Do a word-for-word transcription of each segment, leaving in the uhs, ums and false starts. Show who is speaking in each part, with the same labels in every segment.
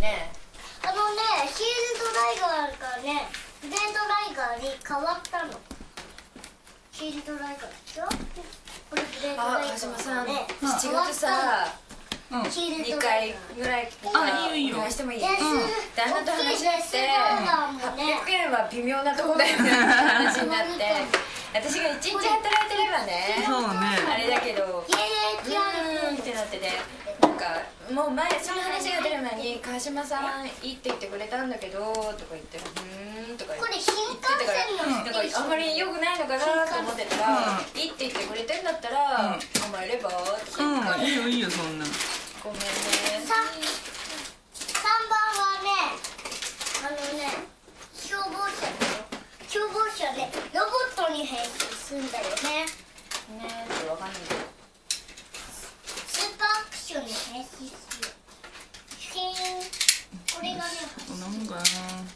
Speaker 1: ね。
Speaker 2: あのね、シールドライガーがね、デートライガーに変わったの。シールドライガーでしょ。これデートライガー、ね。あ、
Speaker 1: 川島さん、しちがつさ、にかいぐらい来てさ、お願いしてもいい？旦那と話し合ってはっぴゃくえんは微妙なとこだよねって話になって、私がいちにち働いてればね、あれだけど、うーんってなってて、なんかもう前その話が出る前に川島さんいいって言ってくれたんだけどとか言って、うーんとか言って言ってたから、なんかあんまり良くないのかなと思ってたら、いいって言ってくれてんだったら甘えればって言って。
Speaker 3: いいよいいよそんな。
Speaker 1: ごめんね。
Speaker 2: さんばんはね、あのね、消防車だよ。消防車でロボットに変身するんだよね。
Speaker 1: ねえってわかんないけど。
Speaker 2: スーパーアクションに変身する。シーン。これがね、
Speaker 3: なんかな。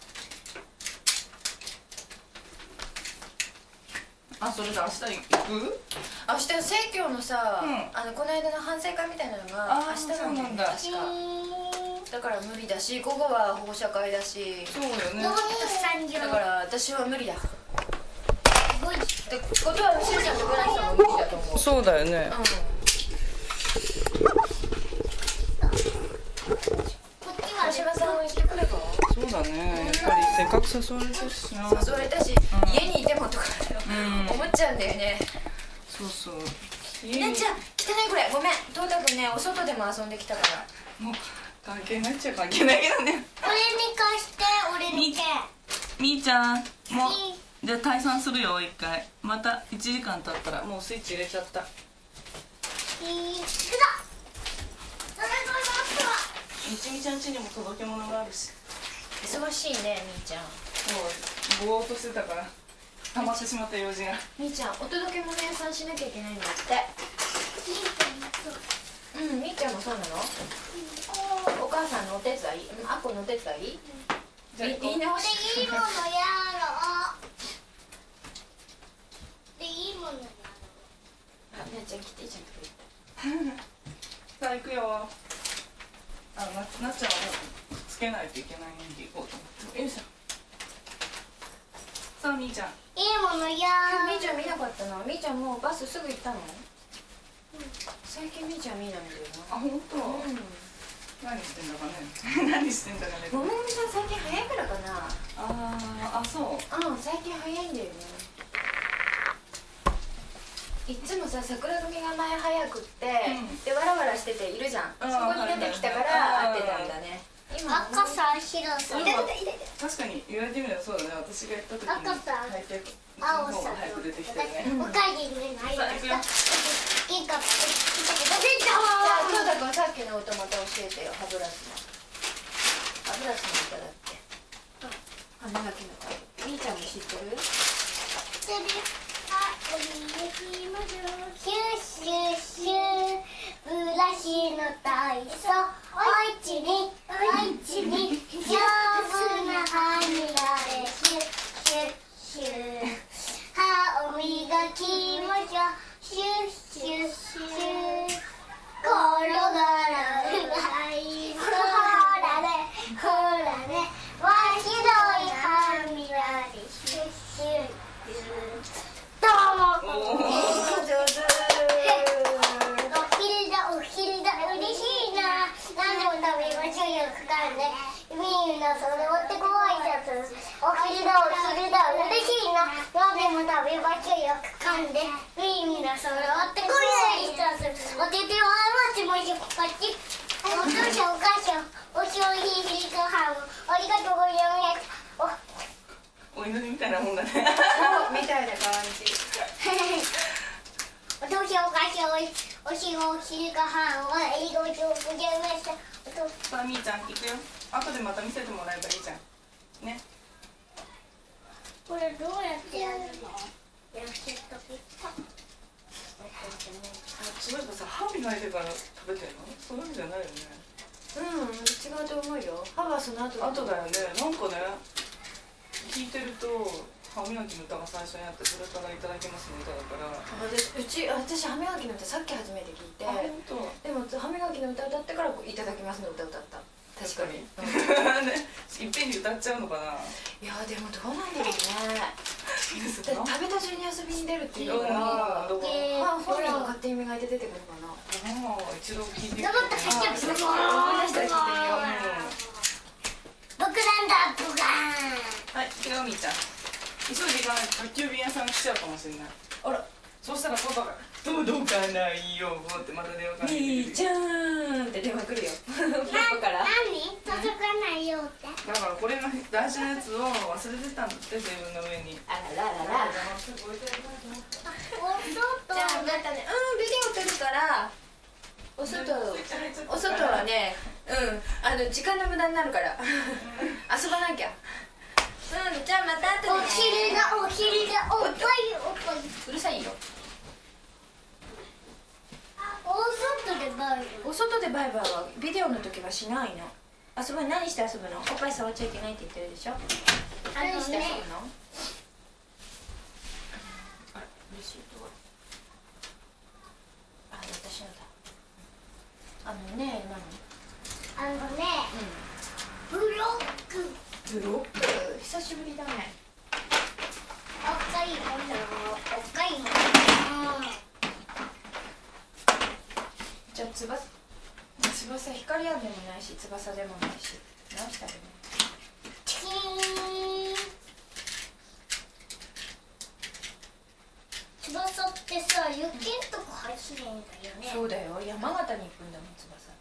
Speaker 3: あ、それで明日行く？
Speaker 1: 明日生協のさ、あのこの間の反省会みたいなのが明日なんだよ確か。だから無理だし、午後は保護者会だし。
Speaker 3: そうよね。
Speaker 2: ロボット産業。
Speaker 1: だから私は無理だ。ってことはしゅうちゃんとブランさんも無理だと思う。
Speaker 3: そうだよね。
Speaker 1: 川島さんは行ってくれば？
Speaker 3: そうだね。やっぱりせっかく誘われたしな。
Speaker 1: 誘われたし、家にいてもとか思っちゃうんだよね。
Speaker 3: そうそう。
Speaker 1: なっちゃん、汚いこれ、ごめん。トータくんね、お外でも遊んできたから。
Speaker 3: もう関係ないっちゃ関係ないけどね。
Speaker 2: 俺に貸して、俺にけ。
Speaker 3: みーちゃん、もうじゃあ退散するよ一回。またいちじかん経ったらもうスイッチ入れちゃった。い
Speaker 2: いくぞ。
Speaker 3: みちみちゃん家にも届け物があるし。
Speaker 1: 忙しいね、みーちゃん。
Speaker 3: もうぼーっとしてたから溜まってしまった用事が。
Speaker 1: みーちゃん、お届け物屋さんしなきゃいけないんだって。うん、みーちゃんもそうなの？お母さんのお手伝い？あっこのお手伝い？
Speaker 2: じゃあ、いいものやろう。で、いいものやろう。
Speaker 1: あ、なっちゃん来て、ちゃんと来て。
Speaker 3: さあ行くよ。あ、な, なっちゃんはつけないといけないんで行こうと思って。よいしょ。さあみーちゃん。
Speaker 2: いいものや
Speaker 1: みーちゃん見なかったな。みーちゃんもうバスすぐ行ったの？うん、最近みーちゃん見ないんだよな。
Speaker 3: あ、本当。うん。何してんだかね。何してんだかね。
Speaker 1: ももみさん最近早いからかな。
Speaker 3: ああ、あ、そう。
Speaker 1: うん、最近早いんだよね。いつもさ、桜組が前早くって、うん、でわらわらしてているじゃん。そこに出てきたから会ってたんだね。
Speaker 2: 今赤さん、白さん。
Speaker 3: 確かに言われてみればそうだね。私がやった時に
Speaker 2: 赤さん、青さん。
Speaker 3: 早く出てきたよね。
Speaker 2: おかげになりました。いいかも。
Speaker 1: じゃあ、今日だからさっきの音また教えてよ。歯ブラシの。歯ブラシの歌だっけ？歯磨きの歌。みーちゃんも知ってる？
Speaker 2: 知ってる。あ、おみしましょう。シュッシュッシュッ。ブラシの体操。おいちに、おいちに。丈夫な歯磨き。シュッシュッシュッ。歯を磨きましょう。シュッシュッシュッ。転がらないほらねほらねわひどい歯磨きシュッシュッどうも
Speaker 1: お上手。
Speaker 2: お昼だお昼だ嬉しいな。何でも食べましょうよくかんでみんなそれをってご挨拶。お昼だお昼だ嬉しいな。何でも食べましょうよくかんでみんなそれをってご挨拶。お手手を合わせましょう。こっちお父さんお母さんおしおひひご飯をありがとうございます。
Speaker 3: お祈りみたいなもんだね。
Speaker 1: みたいな感じ。
Speaker 2: お父さんお母さんおしおひご飯をありがとうございました。
Speaker 3: さあみーちゃん行くよ。後でまた見せてもらえばいいじゃんね。
Speaker 2: これどうやってやるの？やってとき
Speaker 3: そういえばさ、歯磨いてから食べてるの？そういうのじゃないよね。
Speaker 1: うん、違うと思うよ。歯はその後
Speaker 3: 後だよね。なんかね、聞いてると歯磨きの歌が最初にあって、それからいただきますの歌だから。
Speaker 1: 私、うち、私歯磨きの歌さっき初めて聞いて。でも歯磨きの歌歌ってからいただきますの歌歌った。 確かに
Speaker 3: いっぺんに歌っちゃうのかな。
Speaker 1: いやでもどうなんだろうね。食べた順に遊びに出るっていうから本人が勝手に磨いて出てくるかな。
Speaker 3: 一度聞いてみ
Speaker 2: よかった、入ってる。
Speaker 1: 思い出したら聞いてみよう。
Speaker 2: 僕なんだ、ボカ
Speaker 3: はい、違うみーちゃん急いでいかないと宅急便屋さんが来ちゃうかもしれない。あら、そうしたらパパが「届かないよ」ってまた電話かけて
Speaker 1: みーちゃんって電話来るよパパから。
Speaker 2: 何？届かないよって。
Speaker 3: だからこれが大事なやつを忘れてたんだって、テーブルの上に。
Speaker 1: あらららら。じゃあまたね、うんビデオ撮るからお外お外はね、うんあの時間の無駄になるから遊ばなきゃ。うんじゃあまた後でね。
Speaker 2: お昼だお昼だおっぱいおっぱい。
Speaker 1: うるさいよ。
Speaker 2: お外でバイバイ。
Speaker 1: お外でバイバイはビデオの時はしないの。遊ぶ何して遊ぶの？おっぱい触っちゃいけないって言ってるでしょ。何して遊ぶの？あ、レシートは。あ、私のだ。あのね、
Speaker 2: あのね、ブロック。
Speaker 1: 何？ブロック？久しぶりだね。
Speaker 2: おっかいもの、おっかいもの。
Speaker 1: じゃあ翼、翼光あんでもないし翼でもないし何したらいいの？
Speaker 2: チキーン。翼ってさ、雪んとこ走るんだよね。
Speaker 1: そうだよ、山形に行くんだもん翼って。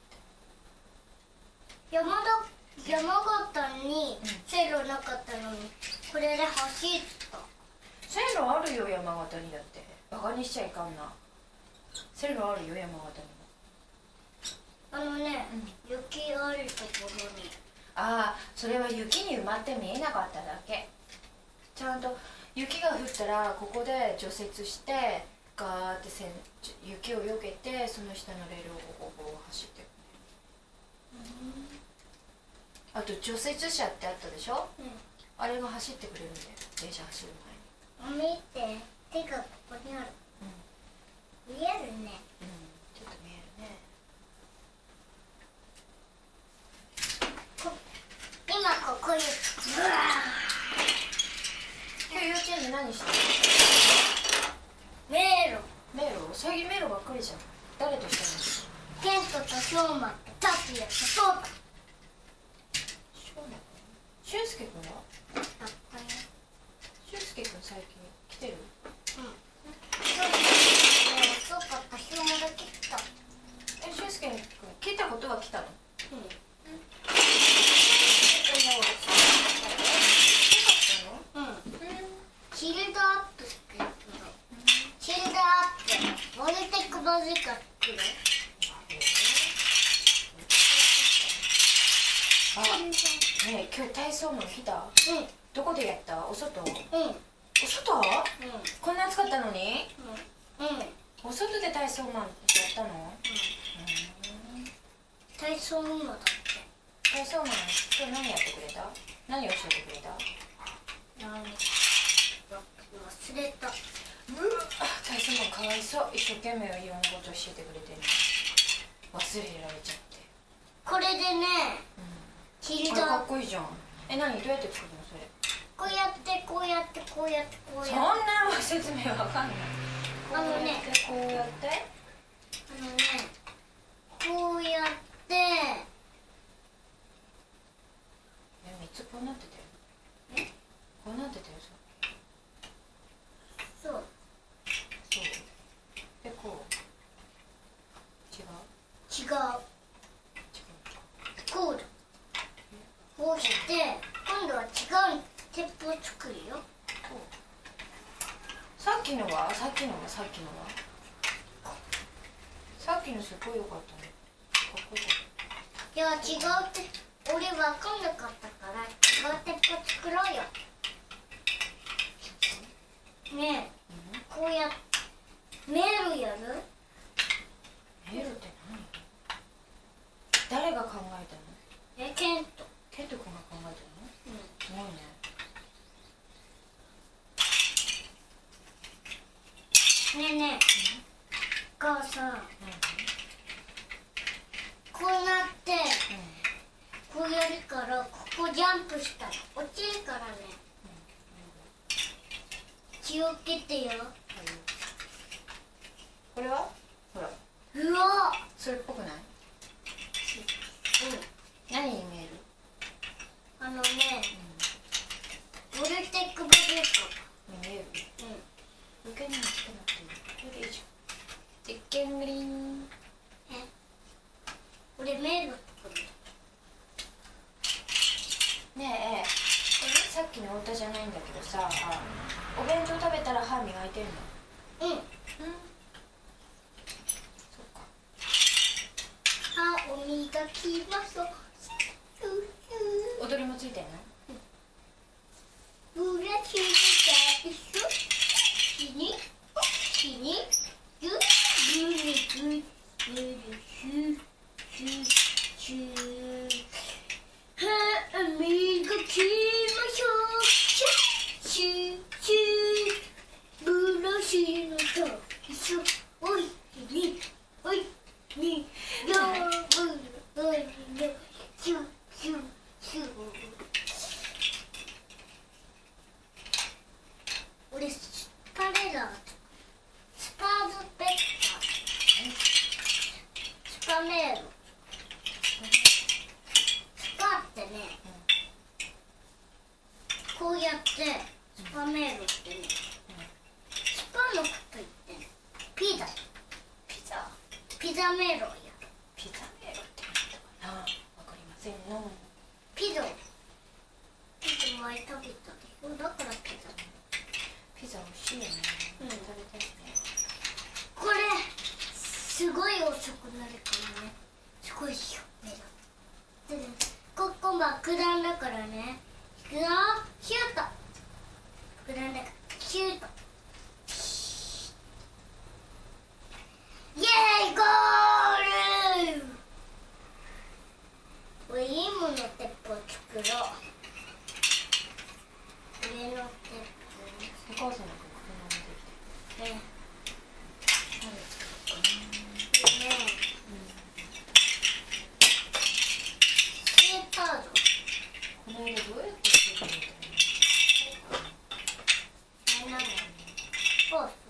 Speaker 2: 山田山形に線路なかったのに、これで走った。
Speaker 1: 線路あるよ山形にだって。バカにしちゃいかんな。線路あるよ山形にも。
Speaker 2: あのね、うん、雪あるところに。
Speaker 1: ああ、それは雪に埋まって見えなかっただけ。ちゃんと雪が降ったらここで除雪してガーってせん雪をよけて、その下のレールをここを走ってる、うん、あと除雪車ってあったでしょ、うん、あれが走ってくれるんだよ、電車走る前に。
Speaker 2: 見て、手がここにある、うん、見えるね、
Speaker 1: うん、ちょっと見えるね。
Speaker 2: 今ここにブワー。
Speaker 1: 今日幼稚園で何してるの？
Speaker 2: 迷路。
Speaker 1: 迷路？最近迷路ばっかりじゃん。誰として
Speaker 2: るの？ケントとショーマンとタピアとソータ。
Speaker 1: ショーマン？俊介くんは？俊介くん最近来てる？
Speaker 2: うん。ソータとショーマンが来た。
Speaker 1: え、俊介くん来たことは来たの？うん。
Speaker 2: シールドアップしてるの。シールドアップ。ボルテクバズカ作る。
Speaker 1: あ、ねえ、今日体操マン来た？うん。どこでやった？お外？うん。お外？うん。こんな暑かったのに？うん。うん。お外で体操マンやったの？うん。
Speaker 2: 体操マンだって。
Speaker 1: 体操マン、今日何やってくれた？何を教えてくれた？
Speaker 2: 何？忘れた。う
Speaker 1: わ、体操マンかわいそう。一生懸命日本語と教えてくれてるの忘れられちゃって。
Speaker 2: これでね、
Speaker 1: シールドかっこいいじゃん。え、何？どうやって作るのそれ？
Speaker 2: こうやってこうやってこうやってこうやって。
Speaker 1: そんな説明わかんない。
Speaker 2: あのね、
Speaker 1: こうやって
Speaker 2: あのね、こうやってえ、
Speaker 1: みっつこうなってたよ。え？こうなってたよ。
Speaker 2: そう。
Speaker 1: そう。で、こう。違う？
Speaker 2: 違う。こうだ。こうして、今度は違う鉄砲作るよ。
Speaker 1: さっきのはさっきのはさっきのはさっきのすごい良かったね。かっこよかった。
Speaker 2: いや、違うって、俺分かんなかったから違う鉄砲作ろうよ。ねえ、こうやって迷路やる？
Speaker 1: 迷路って何？誰が考えたの？
Speaker 2: え、ケント。
Speaker 1: ケント君が考えたの？うん、すごいね。
Speaker 2: ねえねえ、母さん、こうなって、こからここジャンプしたら落ちるからね、気をつけてよ。
Speaker 1: これはほら、
Speaker 2: うわ
Speaker 1: それっぽくない？
Speaker 2: うん、
Speaker 1: 何に見える？
Speaker 2: あのね、ボルテックボディ
Speaker 1: 見える？
Speaker 2: うん、
Speaker 1: 受けにもつけなくていい。これでいいじゃん。実験グリーン。
Speaker 2: え、俺迷路作る。
Speaker 1: ねえ、さっきの太田じゃないんだけどさ、お弁当食べたら歯磨いてんの？うん。うん。そっか。
Speaker 2: 歯を磨きます。
Speaker 1: 踊りもついてんの？
Speaker 2: ブラシみたいしょ。しに、しに、ゆ、ゆるぐ、ゆるしゅ、しゅ、しゅ。歯磨きましょう。シュッシュッシュッ。ブラシのと一緒。おい、に、おい、に、よ、ぶる、おい、よ、シュッシュッシュッ。俺スパレラー、スパーズペッター、スパメール、スパってね、こうやってスパメールってね、スパのこと言ってね、ピザ、
Speaker 1: ピザ？
Speaker 2: ピザメールをやる。
Speaker 1: ピザメールって言ったかな？わかりませんの。
Speaker 2: ピザを、ピザ前食べたでしょ、だからピザ。
Speaker 1: ピザ美味しいよね。うん、食べたいね。
Speaker 2: これすごい遅くなるからね。すごいよ。ここ爆弾だからね。いくよ、シュート。爆弾だからシュート。イエーイゴール。これいいもの鉄砲作ろう。上の鉄砲。
Speaker 1: お母さんの車持ってきて。
Speaker 2: ね。
Speaker 1: 何作ろうかな。
Speaker 2: ね。スーパード。
Speaker 1: この間どうやって作るの？
Speaker 2: 何なの？ポーズ。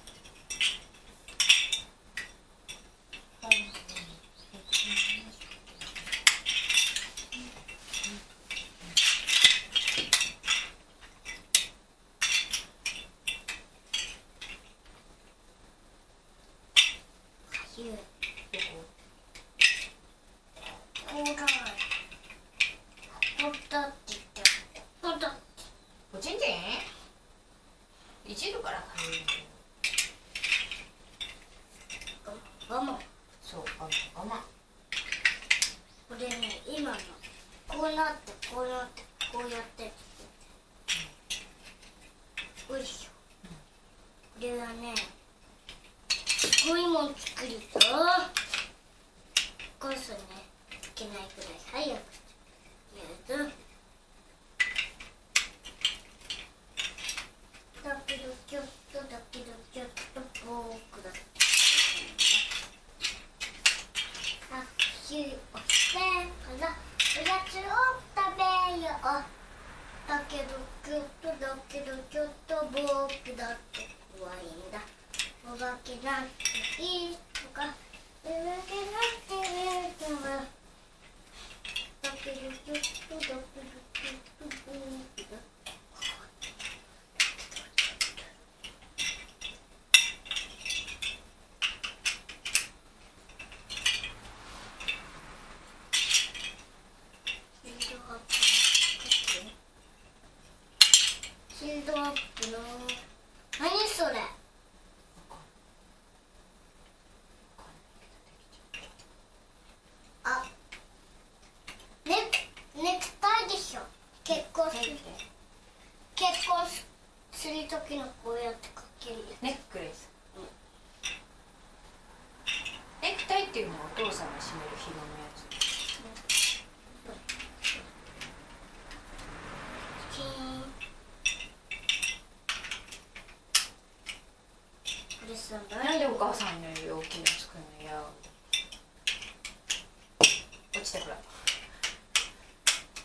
Speaker 1: なんでお母さんのより大きいの作るのよ。落ちてほら。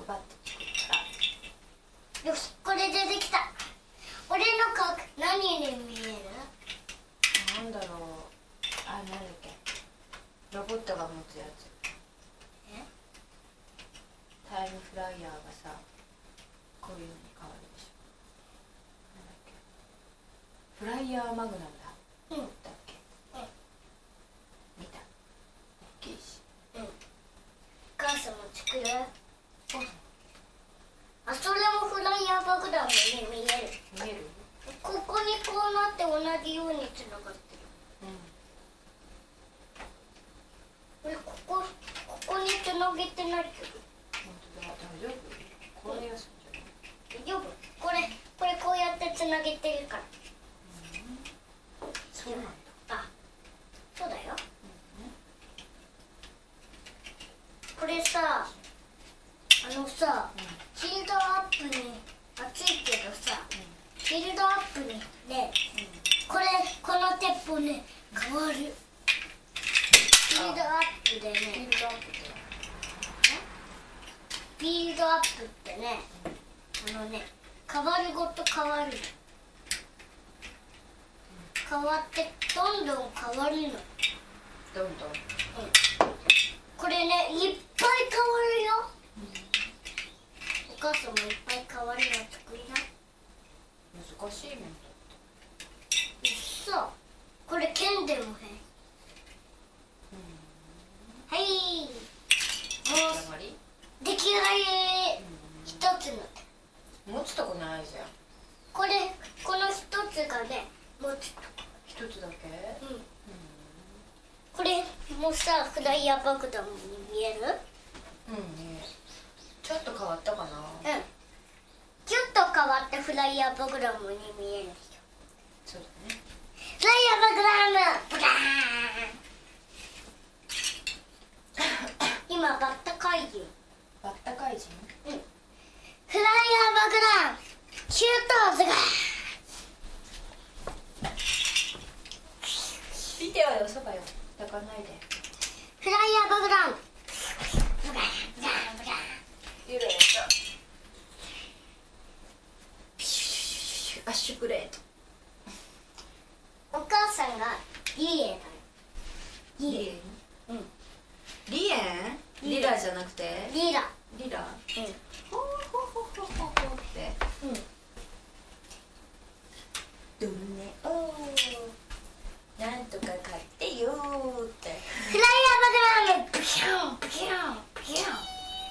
Speaker 1: 張って作った
Speaker 2: ら。よし、これ出てきた。俺の顔何に見える？
Speaker 1: なんだろう、あ、なんだっけ、ロボットが持つやつ。
Speaker 2: え？
Speaker 1: タイムフライヤーがさ、こういうのに変わるでしょ。なんだっけ、フライヤーマグナムだ。
Speaker 2: うん。
Speaker 1: だっけ。
Speaker 2: うん。
Speaker 1: 見た。大きいし。
Speaker 2: うん。お母さんも作る？あ、それもフライヤー爆弾に見える。
Speaker 1: 見える？
Speaker 2: ここにこうなって同じようにつながってる。
Speaker 1: うん。
Speaker 2: これここここにつなげてないけど。
Speaker 1: 本当だ、大丈夫？これやすいんじゃない？
Speaker 2: 大丈夫？これこれこうやってつなげてるから。
Speaker 1: うん、そうなんだ。
Speaker 2: あ、そうだよ。これさ、あのさ、フィールドアップに熱いけどさ、フィールドアップにね、これこの鉄砲ね変わる。フィールドアップでね、
Speaker 1: フィールドアップって
Speaker 2: フィールドアップってね、あのね、変わるごと変わるの。変わってどんどん変わるの。
Speaker 1: どんどん。
Speaker 2: うん、これね、いっぱい変わるよ。お母さんもいっぱい変わるの作りな。
Speaker 1: 難しいもんだって。
Speaker 2: そう。これ剣でも変。はい。もう出来上がり。一つの。
Speaker 1: 持つとこないじゃん。
Speaker 2: これこの一つがね、持つとこ。
Speaker 1: 一つだけ？
Speaker 2: うん。これもさ、フライヤー爆弾に見える？
Speaker 1: うんね。ちょっと変わったかな。
Speaker 2: うん。ちょっと変わってフライヤー爆弾に見えるでしょ。
Speaker 1: そうだね。
Speaker 2: フライヤー爆弾ブガーン。今バッタ怪人。
Speaker 1: バッタ怪人？
Speaker 2: うん。フライヤー爆弾シュートズガー。
Speaker 1: 見てはよ、そばよ。抱かないで。
Speaker 2: フライヤー爆弾ブガーンブガーンブガーン。
Speaker 1: ゆらやった。アッシュプレート。
Speaker 2: お母さんがリエだよ。
Speaker 1: リエン？うん。リエン？リラじゃなくて？
Speaker 2: リラ。
Speaker 1: リラ？
Speaker 2: うん。
Speaker 1: ほほほほほほって。
Speaker 2: うん。
Speaker 1: ドルネオー。なんとか買ってよーって。
Speaker 2: フライヤー爆弾ブキュンブキュンブキュン。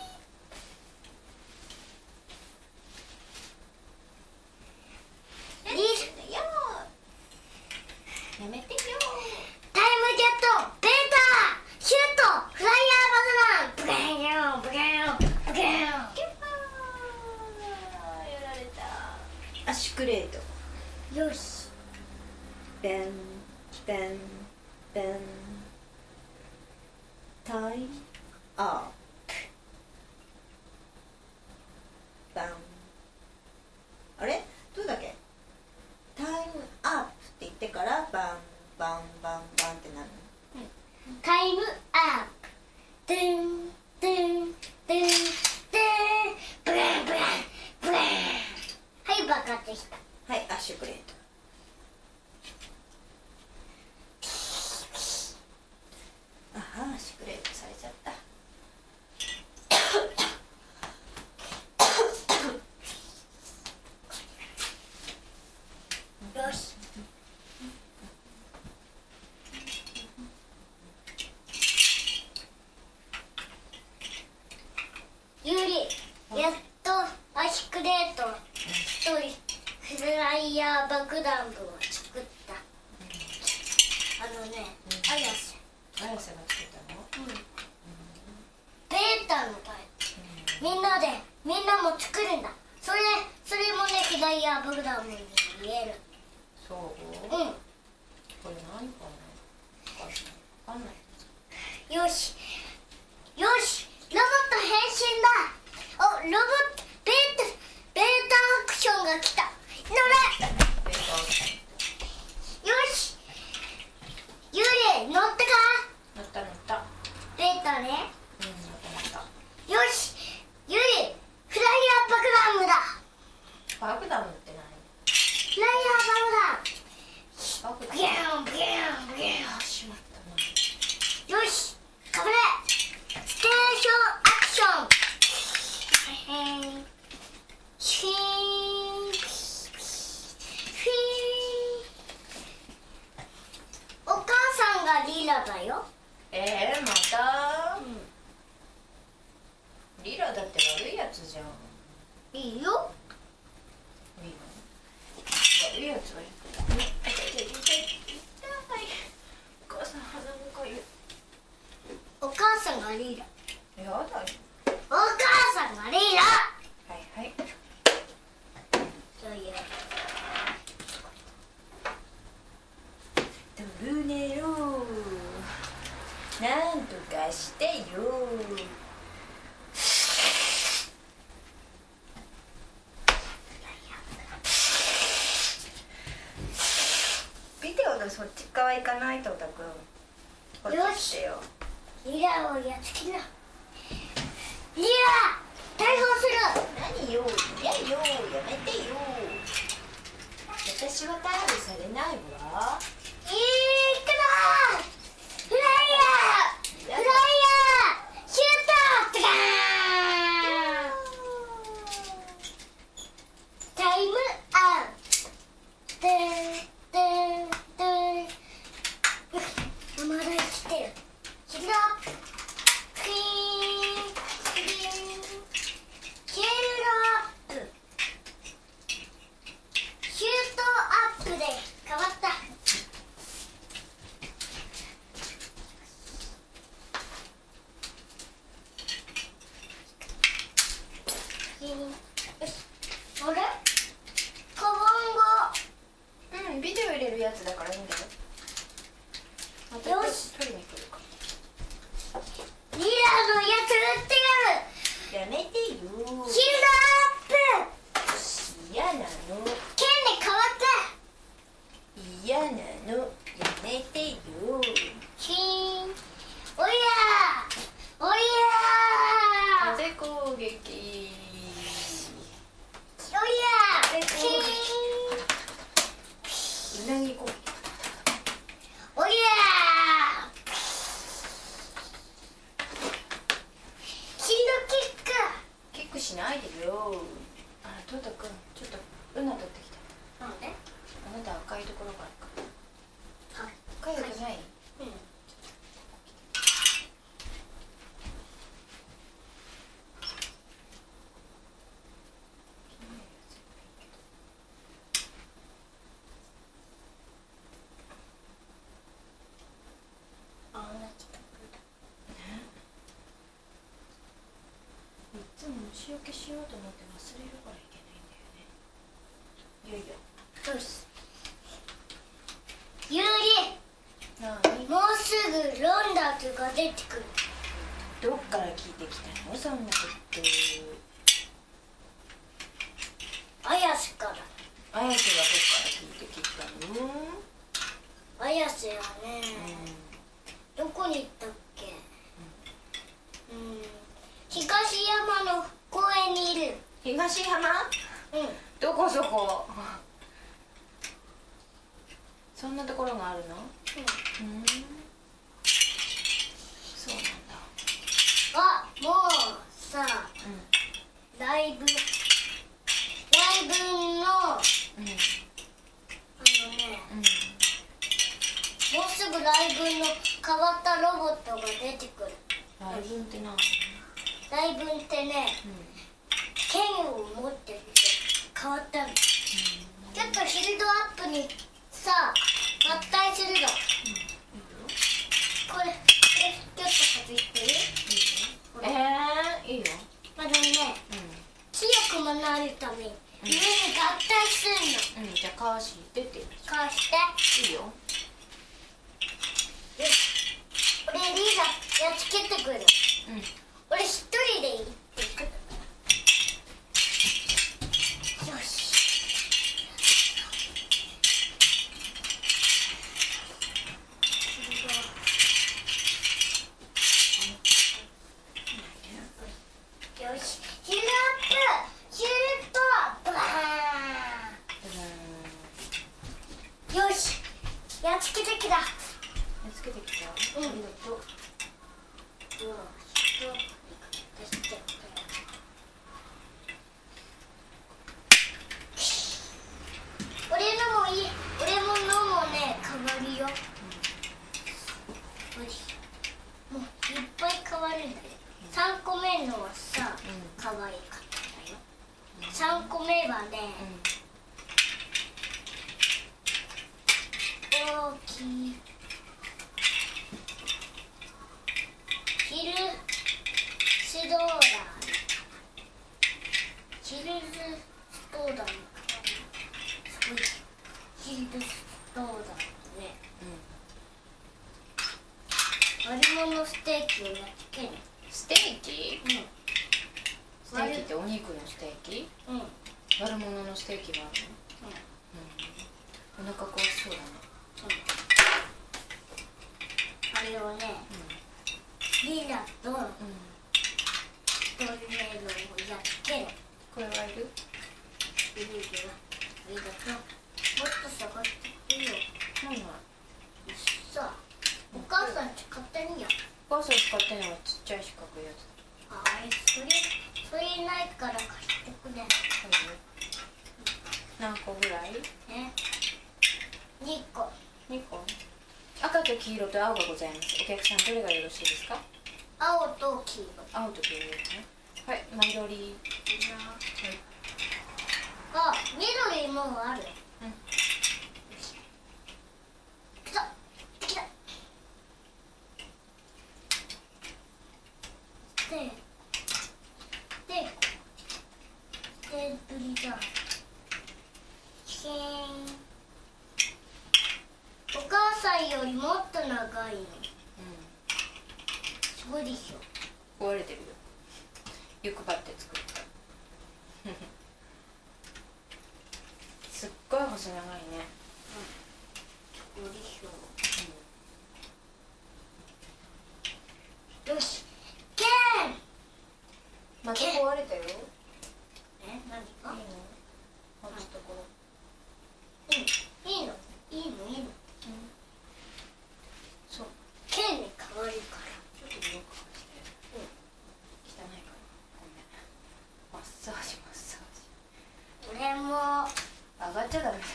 Speaker 1: やめてよ。
Speaker 2: タイムジェットベータシュートフライヤー爆弾ブガーンブガーンブガーン。
Speaker 1: キュッーやられた。アッシュクレート。
Speaker 2: よし。
Speaker 1: ベンベンベンタイアップバン。あれどうだっけ？タイムアップって言ってからバンバンバンバンってなるの。
Speaker 2: タイムアップドゥンドゥンドゥンドゥンブランブランブラン。はい、爆発した。
Speaker 1: はい、アッシュクレート。あは、アッシュクレートされちゃった。
Speaker 2: よし。ゆり、やっとアシクレート一人フライヤー爆弾部を作った。あのね、あやせ。
Speaker 1: 綾瀬が作ったの？
Speaker 2: うん。ベータのタイプ。みんなで、みんなも作るんだ。それ、それもね、フライヤー爆弾部に見える。
Speaker 1: そう？
Speaker 2: うん。
Speaker 1: これ何かな？わかんない。
Speaker 2: よし。よし。ロボット変身だ。お、ロボット、ベータ、ベータアクションが来た。乗れ。
Speaker 1: ベータアクション。
Speaker 2: よし。ゆり、乗ってか。
Speaker 1: 乗った乗った。
Speaker 2: ベータね。
Speaker 1: うん、乗った乗った。
Speaker 2: よし。ゆり、
Speaker 1: リラだって悪いやつじゃん。
Speaker 2: いいよ。
Speaker 1: いいの？悪いやつは痛い痛い痛い痛い。お母さん鼻もかゆい。
Speaker 2: お母さんがリーラ。
Speaker 1: やだよ。
Speaker 2: お母さんがリーラ。
Speaker 1: はいはい。
Speaker 2: そういう。
Speaker 1: トルネロなんとかしてよ。ビデオのそっち側行かないと、おたくん。こっち来てよ。
Speaker 2: リラをやっつけな。リラ逮捕する。
Speaker 1: 何よ、いやよ、やめてよ。私は逮捕されないわ。
Speaker 2: いいかな。フライヤーフライヤーシュート。タイムアウト。でででまだ生きてる。ヒーロークイーンクイーンヒーローアップ。シュートアップで変わった。あれカバンが。
Speaker 1: うん、ビデオ入れるやつだからいいんだよ。また
Speaker 2: よし
Speaker 1: 取りに来るか。
Speaker 2: リラのやつ撃ってやる。
Speaker 1: やめてよ。
Speaker 2: ヒーローアップ。
Speaker 1: 嫌なの。
Speaker 2: 剣で変わった。
Speaker 1: 嫌なの。やめてよ。
Speaker 2: キーン。おやおや
Speaker 1: 風攻撃。
Speaker 2: おやキーン。
Speaker 1: うなぎ攻撃。
Speaker 2: おやキルキック。
Speaker 1: キックしないでよ。あ、トータくん、ちょっとうな取ってきた。
Speaker 2: なんで？
Speaker 1: あなた赤いところがあるから。
Speaker 2: はい。
Speaker 1: かゆくない？
Speaker 2: うん。
Speaker 1: いつも虫除けしようと思って忘れるからいけないんだよね。いよいよ。
Speaker 2: よし。ユーリ、
Speaker 1: なに？
Speaker 2: もうすぐロンダーズが出てくる。
Speaker 1: どっから聞いてきたの？そんなこと。
Speaker 2: 綾瀬から。
Speaker 1: 綾瀬がどっから聞いてきたの？
Speaker 2: 綾瀬はね、どこに行ったっけ？うん、東山の公園にいる。
Speaker 1: 東山？
Speaker 2: うん。
Speaker 1: どこそこ？そんなところがあるの？
Speaker 2: うん、
Speaker 1: うん。そうなんだ。
Speaker 2: あ、もうさ、
Speaker 1: うん。
Speaker 2: ライブライブのあの
Speaker 1: うん。
Speaker 2: ね、
Speaker 1: うん。
Speaker 2: もうすぐライブの変わったロボットが出てくる。
Speaker 1: ライブって何？
Speaker 2: ライブってね、剣を持ってるって変わったの。ちょっとシールドアップにさ合体するの。これこれちょっと外してる？
Speaker 1: えー、いいよ。
Speaker 2: まだね、強くもなるために上に合体するの。
Speaker 1: うん、じゃあかわし出て。
Speaker 2: こうして
Speaker 1: いいよ。
Speaker 2: よし、俺リーダーやっつけてくる。
Speaker 1: うん。
Speaker 2: 俺一人で行ってくる。よし。よし、ヒールアップ、シュート、バーン。よし、やっつけてきた。
Speaker 1: やっつけてきた。
Speaker 2: うん。
Speaker 1: ありがとう。
Speaker 2: よし、よし。俺のもいい、俺ものもね、変わるよ。よし。もういっぱい変わるんだよ。さんこめのはさ、 さんこめはね、大きいヒルスドーラーヒルズストーダーすごいヒルズストーダーね、割り物ステーキをやっけん。
Speaker 1: ステーキ？
Speaker 2: うん。
Speaker 1: ステーキってお肉のステーキ？
Speaker 2: うん。
Speaker 1: 悪者のステーキがあるの？うん。お腹壊しそうだね。
Speaker 2: うん。あれをね、リラとトルネードをやっけん。
Speaker 1: これはいる？
Speaker 2: いるよ。リラともっと下がっていいよ。
Speaker 1: なんだ。
Speaker 2: さあ、お母さん使ってみよう。
Speaker 1: お母さん使ってんのはちっちゃい四角いやつ。
Speaker 2: あれ、それ、それないから貸してくれ。
Speaker 1: 何個ぐらい？
Speaker 2: ね。にこ。
Speaker 1: にこ。赤と黄色と青がございます。お客さんどれがよろしいですか？
Speaker 2: 青と黄色。
Speaker 1: 青と黄色ですね。はい、マイドリー。
Speaker 2: あ、緑もある。
Speaker 1: うん。
Speaker 2: 来た。来た。で、で、で、ブリだ。シーン。お母さんよりもっと長いの。
Speaker 1: うん。
Speaker 2: すごいでしょ。
Speaker 1: 壊れてるよ。欲張って作った。すっごい細長いね。
Speaker 2: うん。すごいでしょ。よし。ケン。
Speaker 1: また壊れたよ。
Speaker 2: え、何か？
Speaker 1: いいの？持つところ。
Speaker 2: うん、いいの、いいの、いいの。
Speaker 1: そう。
Speaker 2: ケンに変わるから。
Speaker 1: ちょっと色かして。うん。汚いから。ごめん。マッサージマッサージ。
Speaker 2: 俺も
Speaker 1: 上がっちゃダメだよ。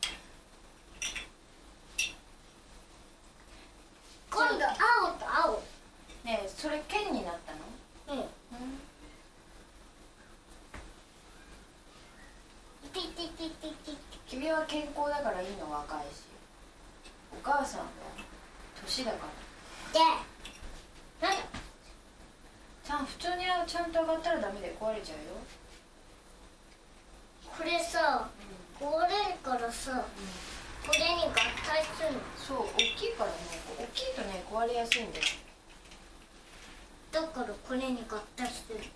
Speaker 2: 今度青と青。
Speaker 1: ねえ、それ剣になったの？
Speaker 2: うん。
Speaker 1: うん。
Speaker 2: ピピピピピ。
Speaker 1: 君は健康だからいいの若いし、お母さんは年だから。
Speaker 2: で、なんだ。
Speaker 1: ちゃん普通にちゃんと上がったらダメで壊れちゃうよ。
Speaker 2: これさ、壊れるからさ、これに合体するの。
Speaker 1: そう、大きいからね、大きいとね壊れやすいんだよ。
Speaker 2: だからこれに合体する。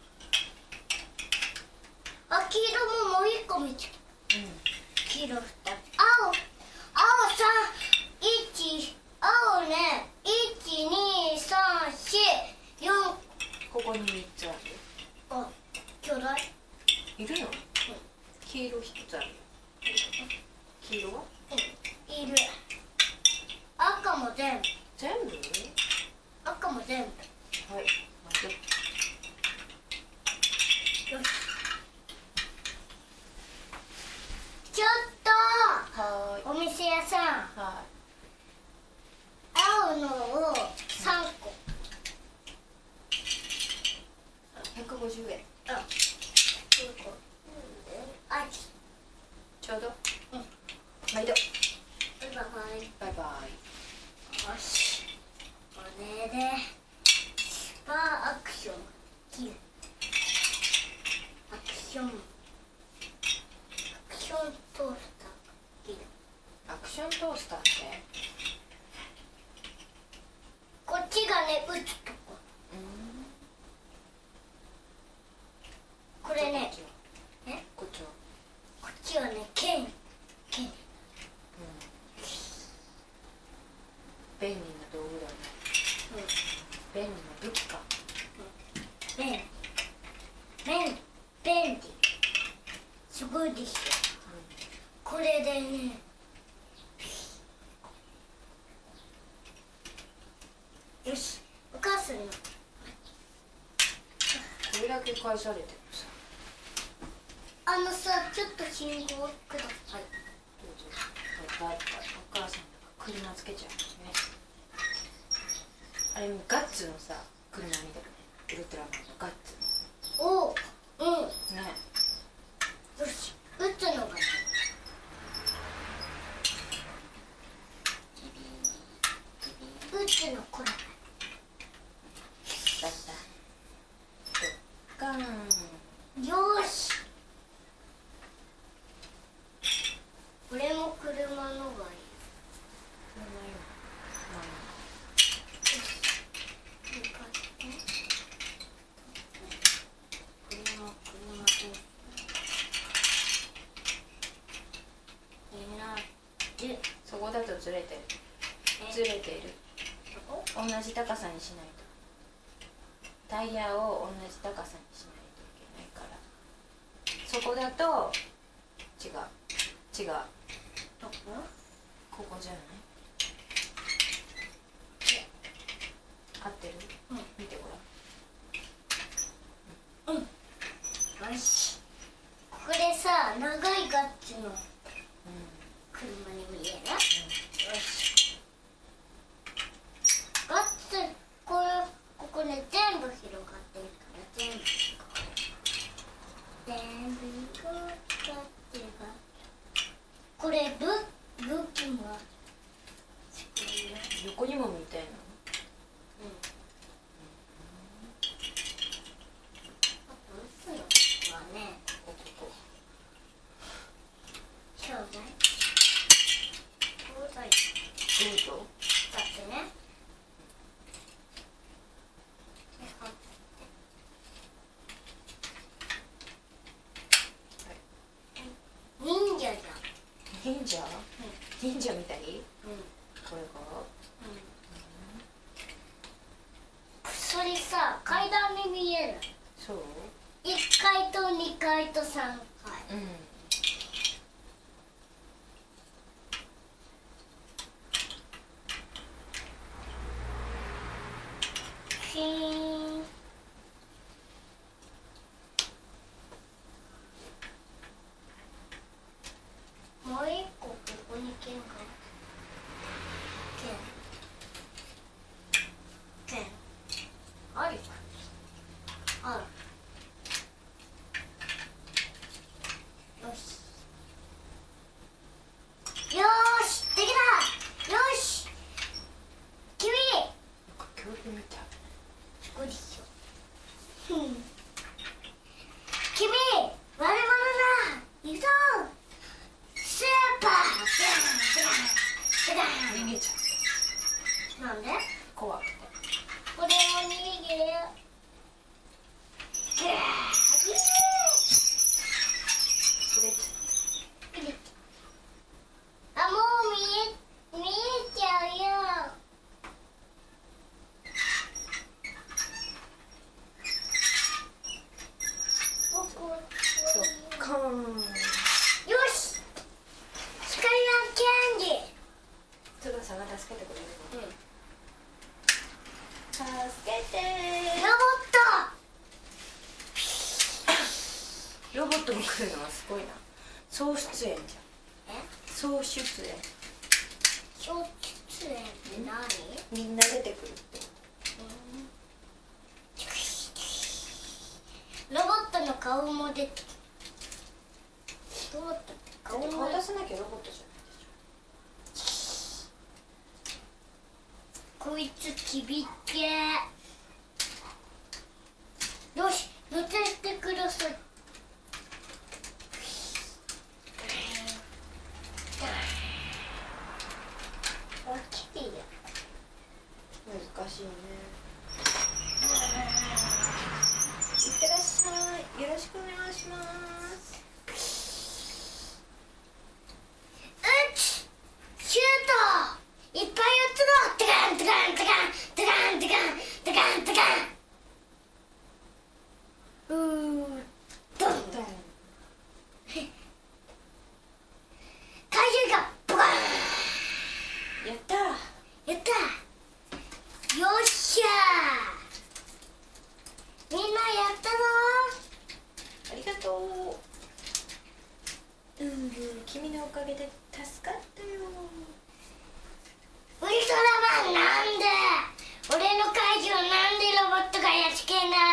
Speaker 2: あ、黄色ももう一個見つけた。
Speaker 1: うん。
Speaker 2: 黄色二つ。青、青三、一、青ね、一二三四四。
Speaker 1: ここにみっつある。
Speaker 2: あ、巨大。
Speaker 1: いるの？黄色一つあるよ。黄色は？
Speaker 2: うん、いる。赤も全部。
Speaker 1: 全部？
Speaker 2: 赤も全部。
Speaker 1: はい。待って。
Speaker 2: よし。ちょっと。
Speaker 1: はーい。
Speaker 2: お店屋さん。
Speaker 1: は
Speaker 2: 青のを三個。
Speaker 1: い。ひゃくごじゅうえん。
Speaker 2: あ、あ、
Speaker 1: ちょうど。
Speaker 2: うん。
Speaker 1: 毎度。
Speaker 2: バイバイ。
Speaker 1: バイバイ。
Speaker 2: よし。これでスーパーアクション切る。アクション。アクショントースター切る。
Speaker 1: アクショントースターって？
Speaker 2: こっちがね、打つとこ。
Speaker 1: うん。
Speaker 2: これね。え？
Speaker 1: こっちは？
Speaker 2: こっちはね、剣。剣。
Speaker 1: うん。便利な道具だね。
Speaker 2: うん。
Speaker 1: 便利な武器か。
Speaker 2: 便利。便利。便利。すごいでしょ。これでね。よし。お母さんの。
Speaker 1: これだけ返されてもさ。
Speaker 2: あのさ、ちょっと信号をください。
Speaker 1: どうぞ。バイバイ。お母さんとか車つけちゃうね。あれガッツのさ車みたいなね。ウルトラマンのガッツ。
Speaker 2: おう、うん。
Speaker 1: ね。
Speaker 2: よし、俺も車のがいい。車よ。
Speaker 1: そこだとずれてる。ずれている。同じ高さにしないと。タイヤを同じ高さにしないといけないから。そこだと違う違う。
Speaker 2: どこ？
Speaker 1: ここじゃない？合ってる？うん、見てごらん。うん。
Speaker 2: よし。ここでさ、長いガッチの車に見える？うん、よし。ガッツ、これ、ここね、全部広がってるから、全部。全部広がってる。これ、武、武器も。
Speaker 1: 横にも見たいの？
Speaker 2: うん。あと、嘘のはね、
Speaker 1: ここここ。
Speaker 2: 兄弟。兄弟。
Speaker 1: どうぞ。
Speaker 2: だってね。忍者じゃん。
Speaker 1: 忍者？うん、忍者みたい？うん。これが？
Speaker 2: うん。それさ、階段に見える。
Speaker 1: そう？
Speaker 2: いっかいとにかいとさんかい。うん。シーン。もう一個ここに剣が剣剣あるある。よしよーし、できた。よし、君
Speaker 1: 恐竜みたい。
Speaker 2: すごいでしょ。君悪者だ。行くぞ。スーパー
Speaker 1: 逃げちゃ
Speaker 2: う。なんで？
Speaker 1: 怖くて。
Speaker 2: これも逃げる。ぐー
Speaker 1: それ
Speaker 2: あ、もう見え、見えちゃうよ。ここ、
Speaker 1: ドッカーン。
Speaker 2: よし。スカイランキャンディー。
Speaker 1: 翼が助けてくれるの？
Speaker 2: うん。
Speaker 1: 助けて
Speaker 2: ロボット。
Speaker 1: ロボットも来るのはすごいな。総出演じゃん。
Speaker 2: え？
Speaker 1: 総出演。
Speaker 2: 総出演って何？
Speaker 1: みんな出てくるって。
Speaker 2: ロボットの顔も出てきた。ロボットって顔も
Speaker 1: 顔出さなきゃロボットじゃないでしょ。
Speaker 2: こいつきびっけー。よし、乗せてください。あ、来てよ。
Speaker 1: 難しいね。いってらっしゃい。よろしくお願いします。
Speaker 2: うっシュート。いっぱい撃つの。テカンテカンテカンテカンテカンテカンテカン。うードンドン。怪獣がボカーン。
Speaker 1: やったー。
Speaker 2: やった。よっしゃー。みんなやったぞ
Speaker 1: ありがとう。うん、君のおかげで助かったよ。
Speaker 2: ウルトラマン、なんで俺の怪獣なんでロボットがやっつけんだ。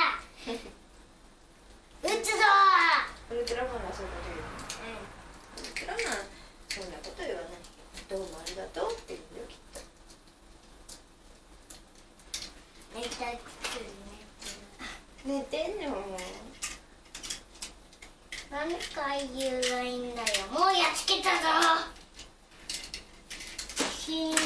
Speaker 2: 撃つぞ
Speaker 1: ウルトラマンはそういうこと言うの？うん。ウルトラマンそんなこと言わない。どうもありがとうって言うんだよきっと。
Speaker 2: 寝たくて
Speaker 1: 寝てんの？
Speaker 2: 俳優がいいんだよ。もうやっつけたぞ。ひん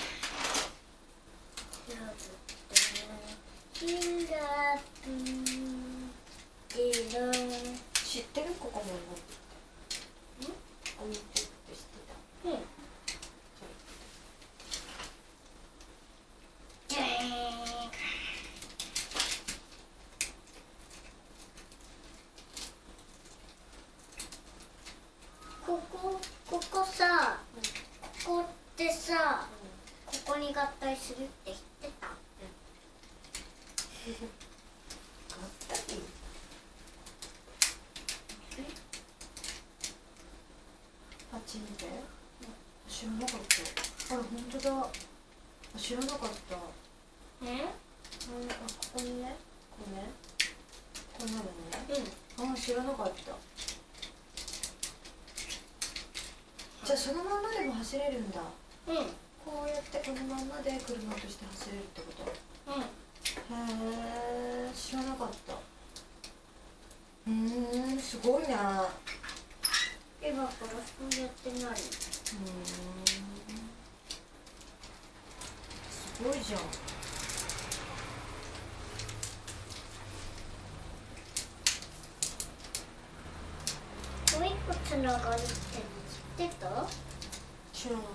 Speaker 2: ひらぷでろ。
Speaker 1: 知ってる？ここも持ってて。ん？置いてって知ってた？うん。
Speaker 2: じゃーん。ここ、ここさ、ここってさ、ここに合体するって知ってた？
Speaker 1: 合体？パチンで？知らなかった。あら、本当だ。知らなかった。
Speaker 2: え？
Speaker 1: あ、ここにね、こうね、こうなるのね。うん。あ、知らなかった。じゃあそのままでも走れるんだ。
Speaker 2: うん。
Speaker 1: こうやってこのままで車として走れるってこと？
Speaker 2: うん。
Speaker 1: へえ、知らなかった。うーん、すごいな。
Speaker 2: 今からそうやってない。うーん。
Speaker 1: すごいじゃん。
Speaker 2: もう一個つながるって知ってた？
Speaker 1: 知らなかった。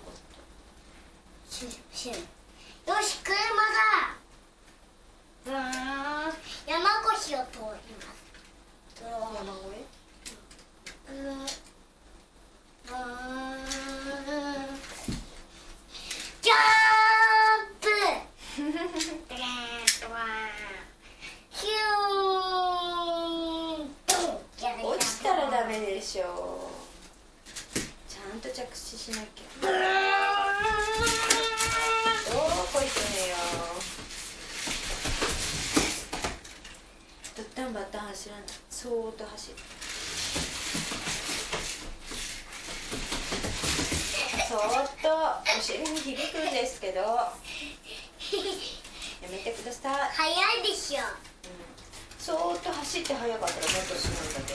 Speaker 2: シュンシュン。よし、車だ。うーん、山越しを通ります。
Speaker 1: 山越
Speaker 2: え？うん。うーん。ジャンプ。ヒューン。
Speaker 1: 落ちたらダメでしょ。ちゃんと着地しなきゃ。どこ行くのよ。ドッタンバッタン走らない。そーっと走る。そーっとお尻に響くんですけどやめてください。
Speaker 2: 早いでしょ。
Speaker 1: そーっと走って速かったらもっとすごいんだけど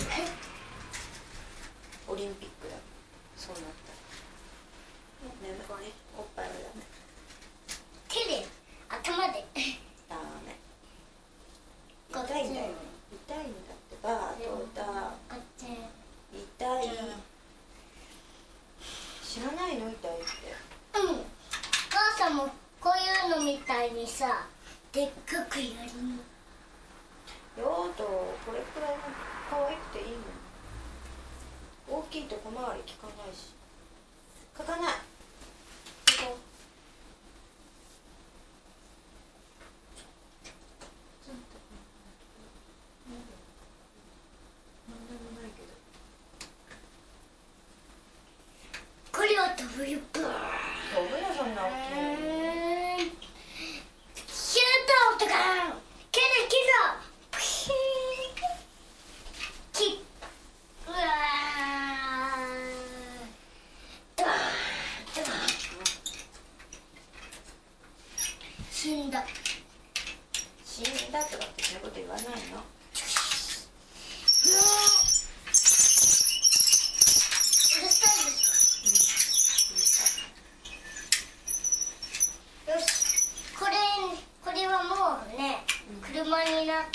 Speaker 1: オリンピックだ。そうなったら眠い。おっぱいはダメ。
Speaker 2: 手で頭で
Speaker 1: ダメ。痛いんだよ。痛いんだってば。どうだ。痛い。知らないの？痛いって。
Speaker 2: うん。母さんもこういうのみたいにさ、でっかくやるの。
Speaker 1: よーとこれくらいも可愛くていいの。大きいと小回り効かないし。書かない。ここ。なんでもないけど。
Speaker 2: これは飛ぶよ。ブー。
Speaker 1: 飛ぶのそんな大きいの。
Speaker 2: シュートとか。蹴る蹴る。きうわー。ドーンドーン。死んだ。
Speaker 1: 死んだとかってそういうこと言わないの。
Speaker 2: うわー。うるさいですか？うん。よし。これこれはもうね、車になった。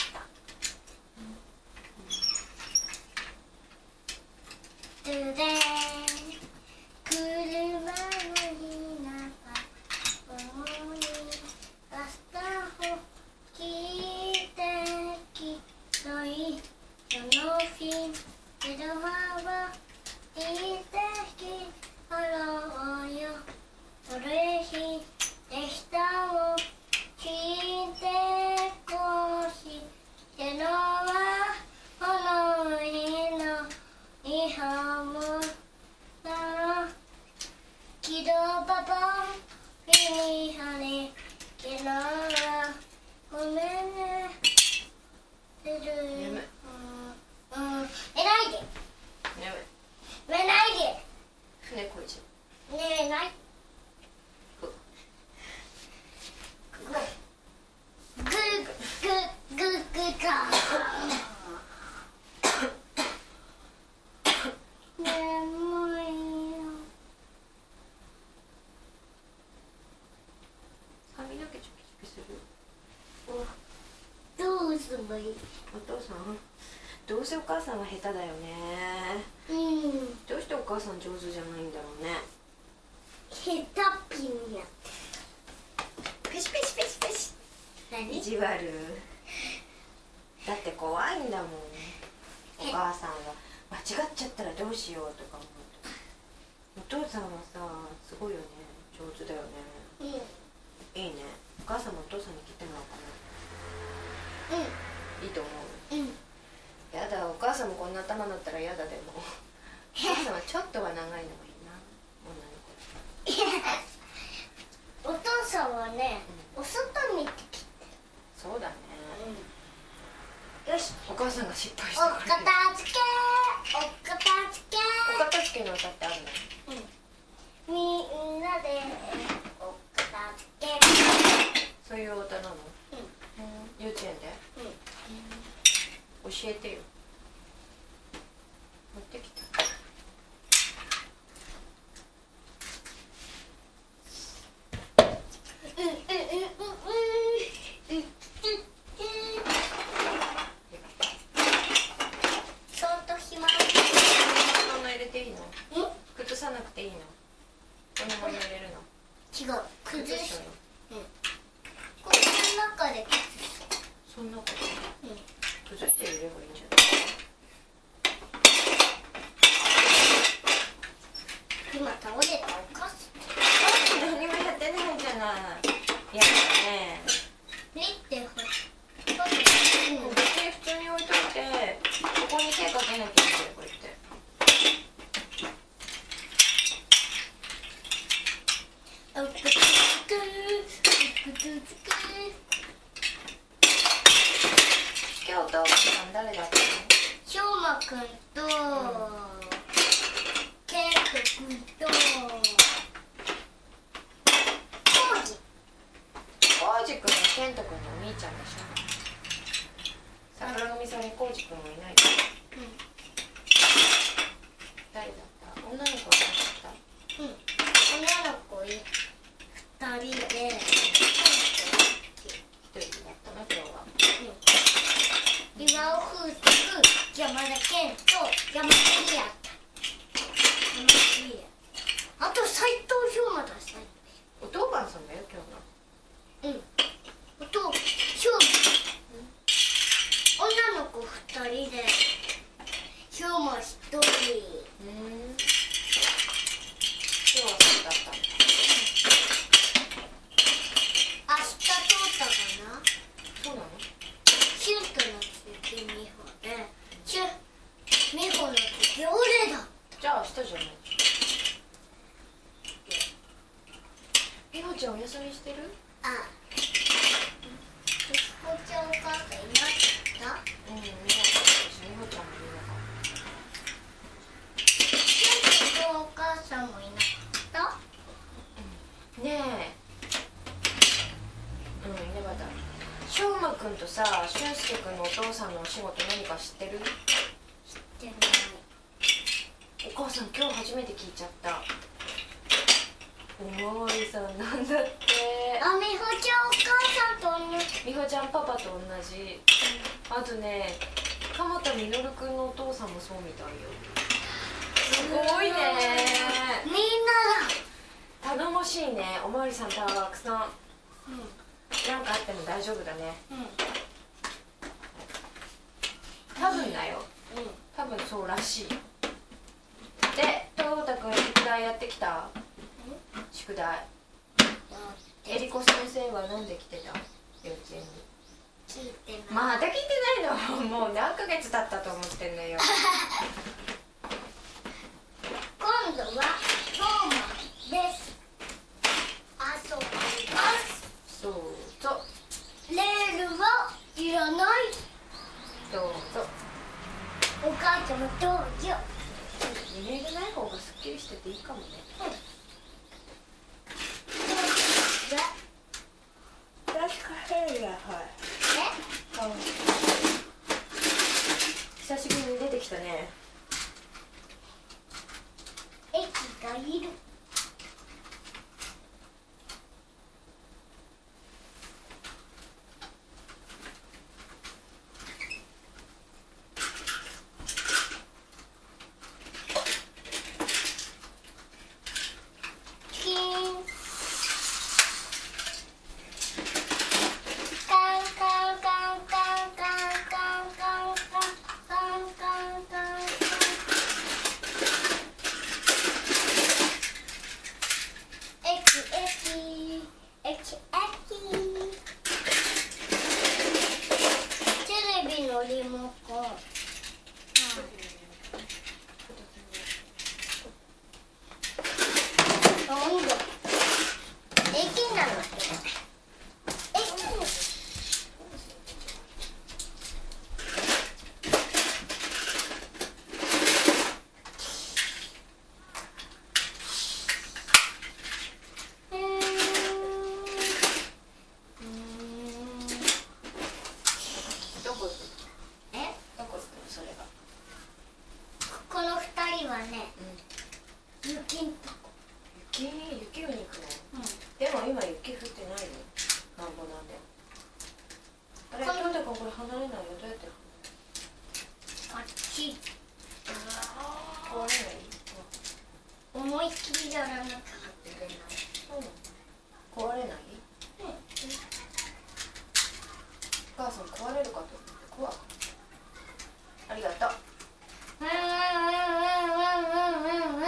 Speaker 2: ドゥデーン。車のひなが主にラスタホ聞いてきといそのフィンエルハは聞いてきハローよそれひでしたを聞いてこしてのはこの日の日本もだキドパパフィニハネキノラごめんねてる
Speaker 1: 眠い。
Speaker 2: うんうん寝ないで
Speaker 1: 眠い。
Speaker 2: 寝ないで
Speaker 1: 船こいちゃう。
Speaker 2: 寝ない
Speaker 1: うせお母さんは下手だよね。
Speaker 2: うん。
Speaker 1: どうしてお母さん上手じゃないんだろうね。
Speaker 2: 下手ピンや
Speaker 1: ペシペシペシペシ。
Speaker 2: 何？
Speaker 1: 意地悪。だって怖いんだもん。お母さんは間違っちゃったらどうしようとか思うと。お父さんはさ、すごいよね。上手だよね。
Speaker 2: うん。
Speaker 1: いいね。お母さんもお父さんに切ってもらおうかな。
Speaker 2: うん。
Speaker 1: いいと思う。
Speaker 2: うん。
Speaker 1: やだ、お母さんもこんな頭だったらやだ。でもお母さんはちょっとは長いのがいいな、
Speaker 2: お父さんはね、うん、お外見て切ってる。
Speaker 1: そうだね、
Speaker 2: うん、よし、
Speaker 1: お母さんが失敗し
Speaker 2: たからお片付けお片付け
Speaker 1: お片付けの歌ってあるの？
Speaker 2: うん、みんなでお片付け
Speaker 1: そういう歌なの？
Speaker 2: うん、
Speaker 1: 幼稚園で？うん、教えてよ。持ってきた。
Speaker 2: うんうんうんうんうんうん。そっとします。
Speaker 1: そんな入れていいの？崩さなくていいの？このまま入れるの？
Speaker 2: 違う。崩す。うん。この中で崩す。
Speaker 1: そんなこと？うん。崩して入れればいいんじゃない？
Speaker 2: 今倒れたお母さん。
Speaker 1: 何もやってないじゃない。やだね。
Speaker 2: 見てほしい。うん、
Speaker 1: 別に普通に置いといて、ここに手かけなきゃいいんだよ、こうやって。
Speaker 2: おくつくおくつく。
Speaker 1: 今日お父さん誰だったの？
Speaker 2: しょうまくんと、けんくんと、こうじ。
Speaker 1: こうじくんはけんとくんのお兄ちゃんでしょ。桜組さんにこうじくんはいないの？うん。誰だった？女の子は誰だった？
Speaker 2: うん。女の子い二人で、
Speaker 1: 一人だったの今日は。
Speaker 2: うん。岩尾風徳、山田健と山田理也。山田理也。あと斉藤氷馬だし。
Speaker 1: お当番さんだよ今日の。
Speaker 2: うん。おとしょうま、女の子二人でしょうま一人。うん。
Speaker 1: 今日はそうだったんだ。
Speaker 2: 明日通ったかな。
Speaker 1: そうなの？
Speaker 2: シュンとの次美穂で、シュン美穂の次俺だ。
Speaker 1: じゃあ明日じゃない。美穂ちゃんお休みしてる？
Speaker 2: あ。息子ちゃんお母さんいなかった？うん、いなかったし、
Speaker 1: 美穂ちゃんもいなかった。
Speaker 2: シュンとお母さんもいなかった？
Speaker 1: ねえ。うん、いなかった。しょうまくんとさ、しゅんすけくんのお父さんのお仕事何か知ってる？
Speaker 2: 知ってない。
Speaker 1: お母さん今日初めて聞いちゃった。おまわりさんなんだって。
Speaker 2: あ、美穂ちゃんお母さんと同じ。
Speaker 1: 美穂ちゃんパパと同じ。あとね、鎌田実くんのお父さんもそうみたいよ。すごいね。
Speaker 2: みんな
Speaker 1: だ。頼もしいね。おまわりさんたくさん。うん。なんかあっても大丈夫だね。うん。多分だよ。うん。多分そうらしい。で、とうたくん宿題やってきた？宿題。えりこ先生はなんで来てた？幼稚園に。
Speaker 2: 聞いてない。
Speaker 1: まだ聞いてないの？もう何ヶ月経ったと思ってんのよ。
Speaker 2: 今度はトーマです。遊びます。
Speaker 1: そうぞ。
Speaker 2: レールはいらない。
Speaker 1: どうぞ。
Speaker 2: お母ちゃんもどうぞ。
Speaker 1: レールない方がすっきりしてていいかもね。うん。確か変や、はい。え？うん。久しぶりに出てきたね。
Speaker 2: 駅がいる。 ね、雪んとこ。
Speaker 1: 雪雪見に行くの？でも今雪降ってないよ。なんぼなんで。あれ、トンタ君これ離れないよ。どうやって
Speaker 2: あっち。
Speaker 1: 壊れない？
Speaker 2: 思いっきりやらなきゃいけない。
Speaker 1: 壊れない？うん。お母さん壊れるかと思って怖い。ありがとう。
Speaker 2: うんうんうんうんうんうんうん。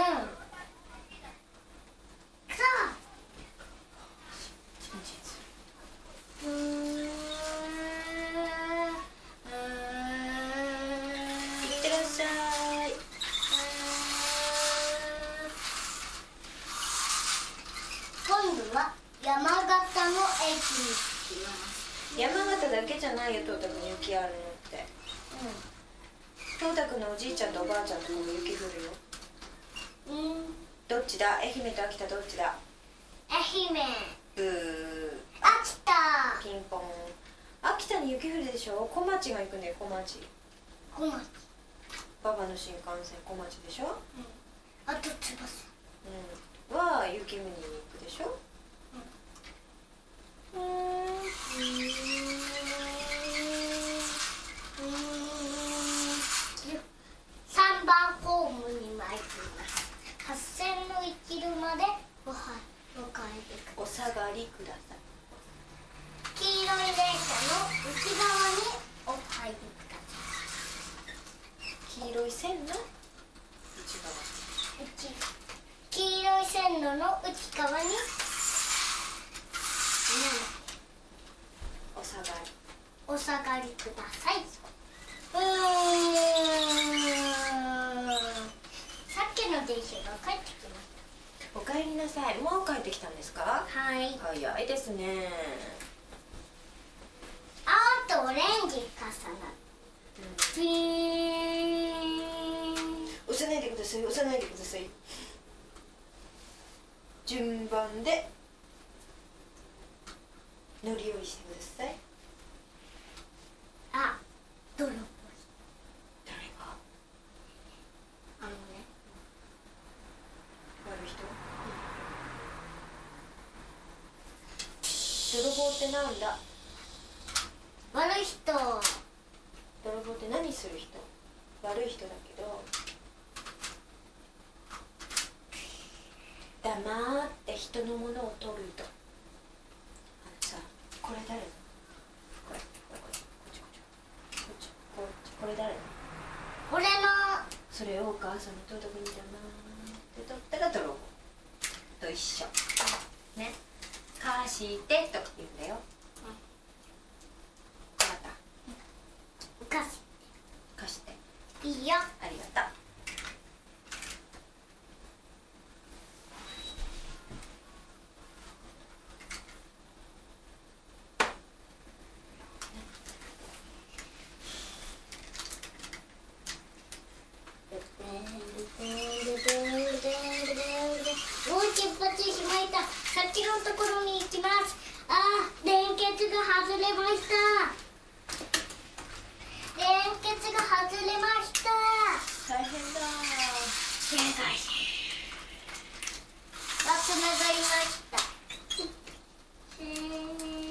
Speaker 2: さあ。うーん。い
Speaker 1: ってらっしゃい。
Speaker 2: 今度は山形の駅に着きます。
Speaker 1: 山形だけじゃないよ、トータ君雪あるのって。うん。トータ君のおじいちゃんとおばあちゃんとかも雪降るよ。
Speaker 2: うん。
Speaker 1: どっちだ？愛媛と秋田どっちだ？
Speaker 2: 愛媛。
Speaker 1: ブー。
Speaker 2: 秋田。
Speaker 1: ピンポン。秋田に雪降るでしょ？小町が行くね、小町。
Speaker 2: 小町。
Speaker 1: ババの新幹線小町でしょ？
Speaker 2: うん。あと翼。
Speaker 1: うん。は雪見に行くでしょ？
Speaker 2: うん。うん。三番ホームに参ります。八千の生きるまでおはお帰りください。
Speaker 1: お下がりください。
Speaker 2: 黄色い電車の内側にお入りください。
Speaker 1: 黄色い線の内側。
Speaker 2: 内黄色い線路の内側に、
Speaker 1: お下がり。
Speaker 2: お下がりください。うーん。さっきの電車が帰ってきまし
Speaker 1: おかえりなさい。もう帰ってきたんですか？
Speaker 2: た。はい。
Speaker 1: 早いですね。
Speaker 2: 青とオレンジ重なる。
Speaker 1: うん、
Speaker 2: ピーン。
Speaker 1: 押さないでください。押さないでください。順番で乗り降りしてください。
Speaker 2: あ、泥棒。
Speaker 1: 誰が？
Speaker 2: あのね。
Speaker 1: 悪い人？泥棒ってなんだ？
Speaker 2: 悪い人。
Speaker 1: 泥棒って何する人？悪い人だけど黙って人のものを取る人。あのさ、これ誰の？これこれこれこっちこっちこっちこっちこれ誰の？
Speaker 2: 俺の。
Speaker 1: それをお母さんに届くんじゃなーって取ったら泥棒と一緒ね。貸してと言うんだよ。分かった？
Speaker 2: 貸し
Speaker 1: 貸して。
Speaker 2: いいよ。
Speaker 1: ありがとう。
Speaker 2: もう出発しました。先のところに行きます。あー、連結が外れました。連結が外れました。
Speaker 1: 大変だ
Speaker 2: 正解。あ、つながりました。えー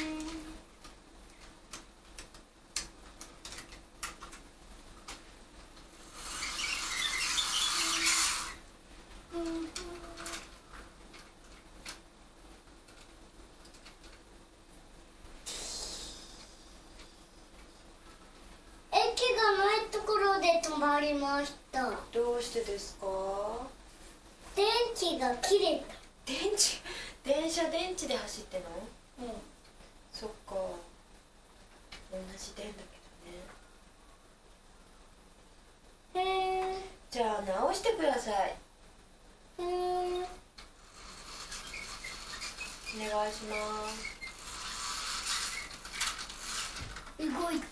Speaker 2: 駅がないところで止まりました。
Speaker 1: どうしてですか？
Speaker 2: 電池が切れた。
Speaker 1: 電池電車電池で走ってんの？
Speaker 2: うん。
Speaker 1: そっか、同じ電だけどね。
Speaker 2: へえ。
Speaker 1: じゃあ直してください。
Speaker 2: へえ。
Speaker 1: お願いします。
Speaker 2: 動いてる。もう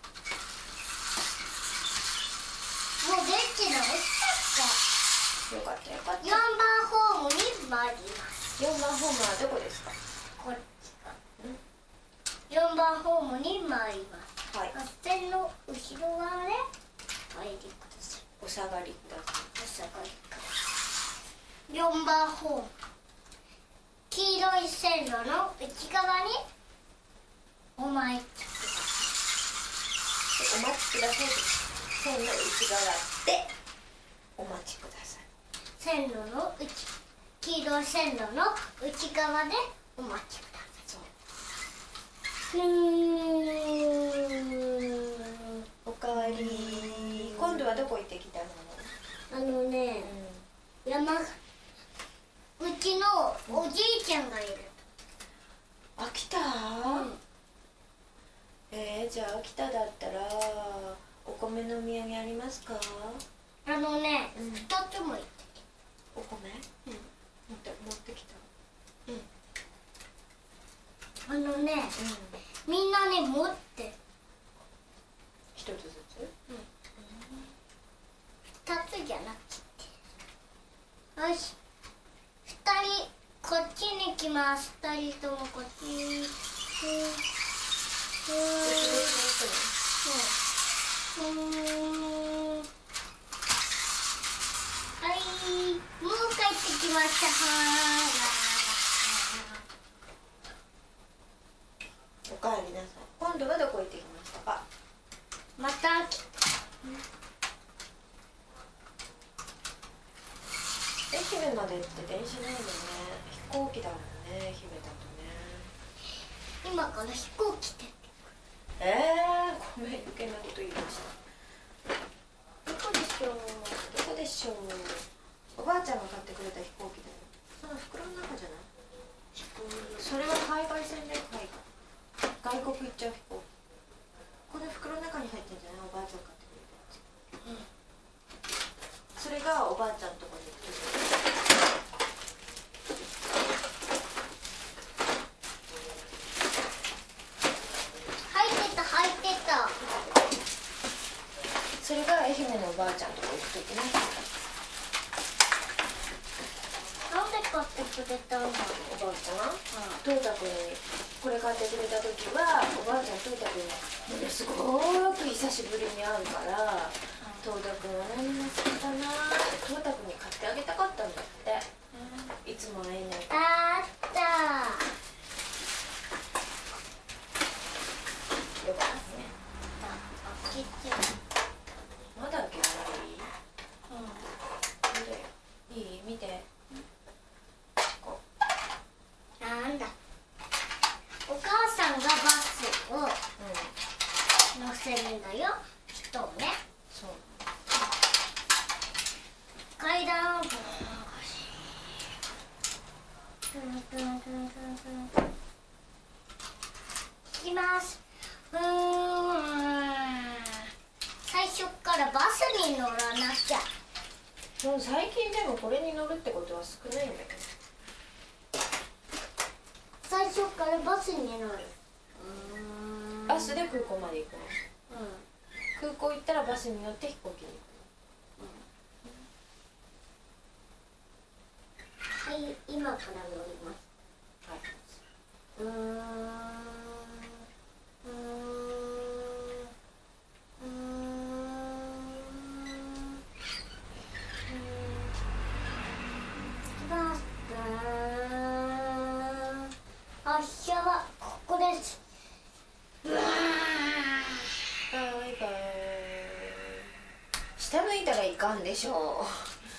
Speaker 2: 電池直した
Speaker 1: よかったよかっ
Speaker 2: か。よんばんホームに参ります。
Speaker 1: た。よんばんホームはどこですか？
Speaker 2: こっちか。よんばんホームに参ります。
Speaker 1: はい。
Speaker 2: 発線の後ろ側でお入りください。
Speaker 1: お下がりだ。
Speaker 2: お下がりか。よんばんホーム。黄色い線路の内側にお待ちください。
Speaker 1: お待ちください。線の内側でお待ちください。
Speaker 2: 線路の内、黄色い線路の内側でお待ちください。
Speaker 1: そう。ふーん。おかわり。今度はどこ行ってきたの？
Speaker 2: あのね、うん、山、うちのおじいちゃんがいる。
Speaker 1: あ、来た？うん、えー、じゃあ秋田だったらお米のお土産ありますか？
Speaker 2: あのね、うん、ふたつも行ってきた。
Speaker 1: お米？うん。持って持ってきた。
Speaker 2: うん。あのね、うん、みんなね持ってる。
Speaker 1: 一つずつ？うん。
Speaker 2: 二つじゃなくて。よし。二人こっちに来ます。二人ともこっちに。うん。うん。うん。はい、もう帰ってきました。
Speaker 1: おかえりなさい。今度はどこ行ってきましたか？
Speaker 2: また来た。
Speaker 1: 愛媛までって電車ないよね。飛行機だもんね、愛媛だとね。
Speaker 2: 今から飛行機で。
Speaker 1: えー、ごめん、余計なこと言いました。どこでしょう、どこでしょう。おばあちゃんが買ってくれた飛行機だよ。その袋の中じゃない？それは海外線で海外。外国行っちゃう飛行機。この袋の中に入ってんじゃない？おばあちゃん買ってくれたやつ。うん。それがおばあちゃんとこに行くと。それが愛媛のおばあちゃんとこ行くときね。
Speaker 2: なんで買ってくれたんだろう。
Speaker 1: おばあちゃん？トータ君にこれ買ってくれたときは、おばあちゃんトータ君にすごく久しぶりに会うから、トータ君は何が好きかなってトータ君に買ってあげたかったんだって。いつも会えないから。
Speaker 2: あった
Speaker 1: よかったね。
Speaker 2: 開けて。
Speaker 1: まだ開けない？うん。いい？見て。こ
Speaker 2: う。なんだ。お母さんがバスを乗せるんだよ。人をね。
Speaker 1: そう。
Speaker 2: 階段を。行きます。うーん。最初からバスに乗らなきゃ。
Speaker 1: もう最近でもこれに乗るってことは少ないんだけど。
Speaker 2: 最初からバスに乗る。
Speaker 1: バスで空港まで行くの？
Speaker 2: うん。
Speaker 1: 空港行ったらバスに乗って飛行機に行
Speaker 2: くの？うん。はい、今から乗ります。
Speaker 1: はい。
Speaker 2: うーん。うーん。発車はここです。うわ
Speaker 1: バイバイ。下向いたらいかんでしょう。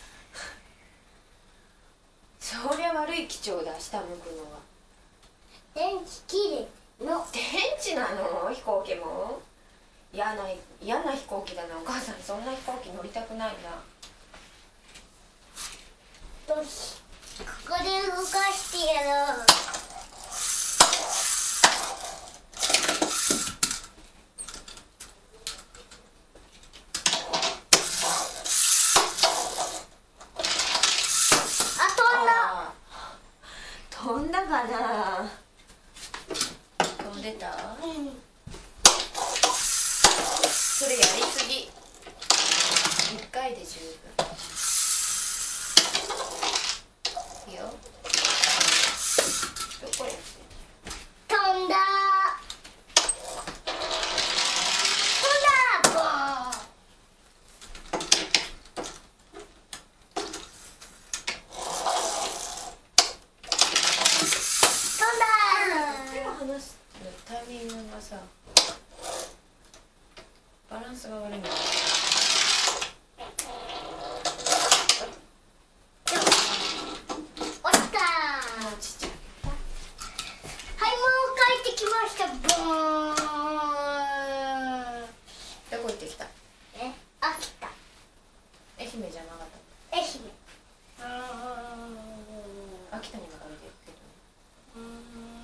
Speaker 1: そりゃ悪い基調だ、下向くのは。
Speaker 2: 電池切れの。
Speaker 1: 電池なの？飛行機も嫌な嫌な飛行機だな。お母さんそんな飛行機乗りたくないな。
Speaker 2: よし、ここで動かしてやろう。
Speaker 1: 飛んだかな。飛んでた？
Speaker 2: うん。
Speaker 1: それやりすぎ。一回で十分。いいよ。どこやって？
Speaker 2: 飛んだ。飛んだ。
Speaker 1: 媛じゃなかった。
Speaker 2: 愛媛。
Speaker 1: 秋田にもあるけどね。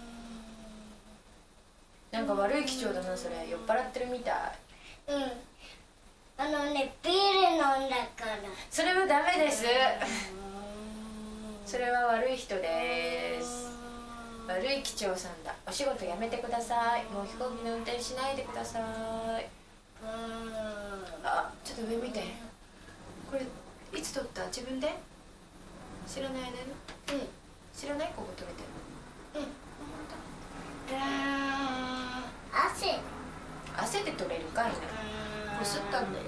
Speaker 1: なんか悪い基調だなそれ。酔っ払ってるみたい。
Speaker 2: うん。あのね、ビール飲んだから。
Speaker 1: それはダメです。それは悪い人です。悪い機長さんだ。お仕事やめてください。もう飛行機の運転しないでください。あ、ちょっと上見て。これいつ撮った？自分で？知らないね。
Speaker 2: うん。
Speaker 1: 知らない？ここ撮れてる。
Speaker 2: うん。汗。
Speaker 1: 汗で撮れるかいな。こすったんだよ。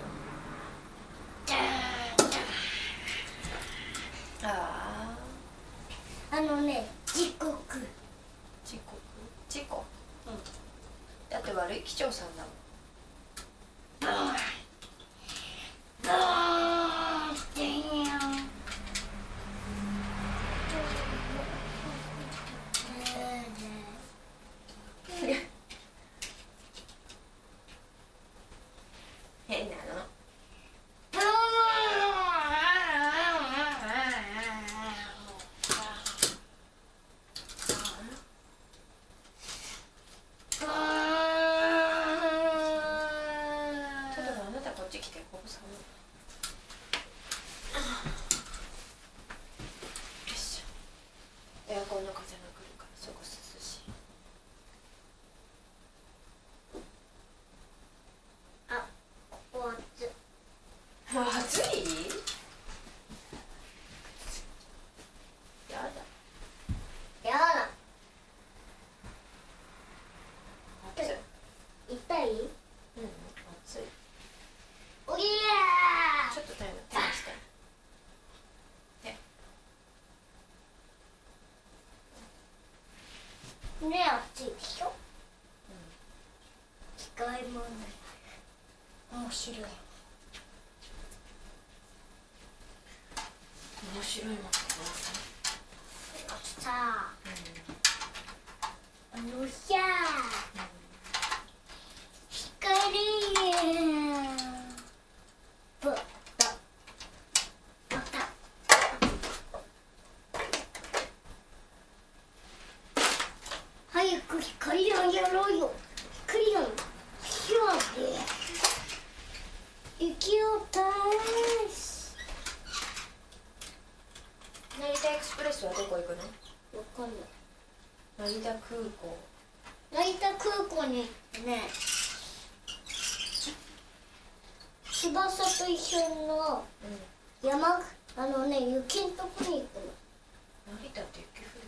Speaker 1: あ
Speaker 2: あ。あのね、時刻。
Speaker 1: 時刻。時刻。
Speaker 2: うん。
Speaker 1: だって悪い機長さんだもん。変なの。エアコンの風が来るからそこ涼しい。
Speaker 2: あ、ここ暑い。
Speaker 1: 暑い？やだ。
Speaker 2: やだ。
Speaker 1: 暑い。
Speaker 2: 痛い？うん、
Speaker 1: 暑い。
Speaker 2: おぎやー。
Speaker 1: ちょっとタイム手にして。
Speaker 2: ね、暑いでしょ。うん。機械もない。面白い。
Speaker 1: 面白いもんね。
Speaker 2: さあ。あのさ。光。ぶった。ぶった。早く光をやろうよ。光を。火をで。雪をたす。
Speaker 1: 成田エクスプレスはどこ行くの？
Speaker 2: わかんない。
Speaker 1: 成田空港。
Speaker 2: 成田空港にね、翼と一緒の山、あのね、雪のとこに行くの。
Speaker 1: 成田って雪降る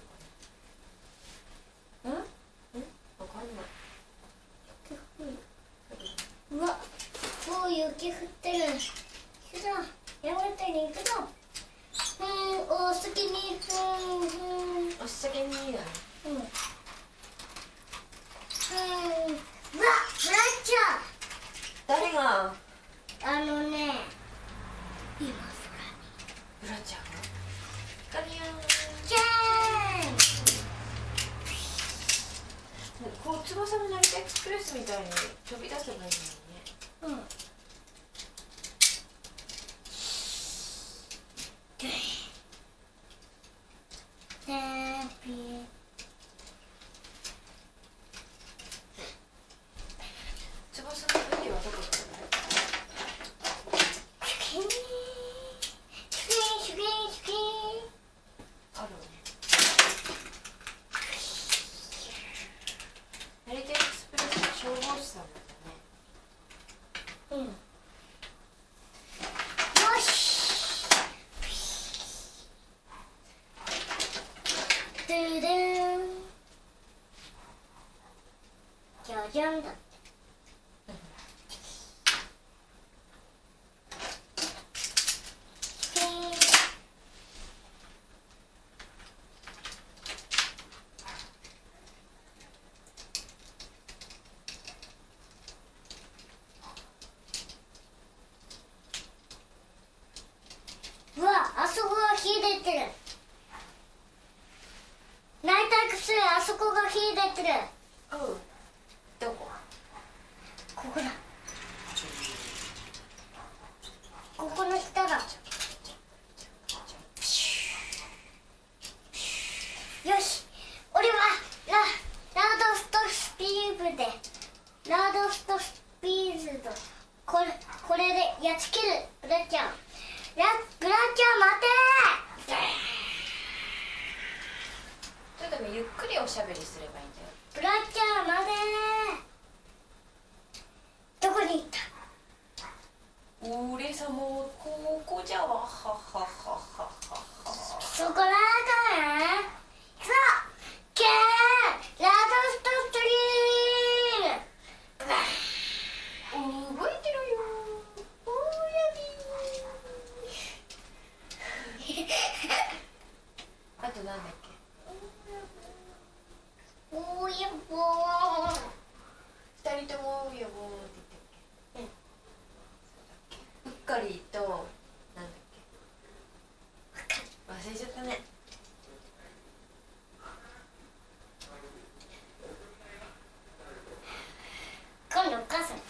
Speaker 1: かな？うん？うん？わかんない。
Speaker 2: 雪降る。うわ、もう雪降ってる。行くぞ。山手に行くぞ。うん、お先に行く。
Speaker 1: お先にいいな。
Speaker 2: うん。うん。うわ、ブラッチャー。
Speaker 1: 誰が？
Speaker 2: あのね、今空に。
Speaker 1: ブラちゃんが？光よー。
Speaker 2: じゃーん。
Speaker 1: こう翼の成田エクスプレスみたいに飛び出せばいいのにね。うん。翼の海はどこだろう？あるね。成田エクスプレスの消防士さんなんだね。
Speaker 2: うん。よし。ドゥドゥン。じゃじゃんだって。うわ、あそこが火出てる。成田エクスプレス、あそこが火出てる。
Speaker 1: おう。どこ？
Speaker 2: ここだ。ここの下だ。 ラちゃんラブラちゃん待て
Speaker 1: ちょっとでもゆっくりおしゃべりすればいいんだよ。
Speaker 2: ブラちゃん待てどこに行った？
Speaker 1: 俺様ここじゃわははははは。
Speaker 2: そこらだね。さあケーラドストストリーム
Speaker 1: 覚えてるよおやびあとなんだっけ
Speaker 2: おやぼー
Speaker 1: 二人ともおやぼーって言ったっけ。うんそうだっけ。うっかりとなんだっけ忘れちゃったね。
Speaker 2: 今度お母さん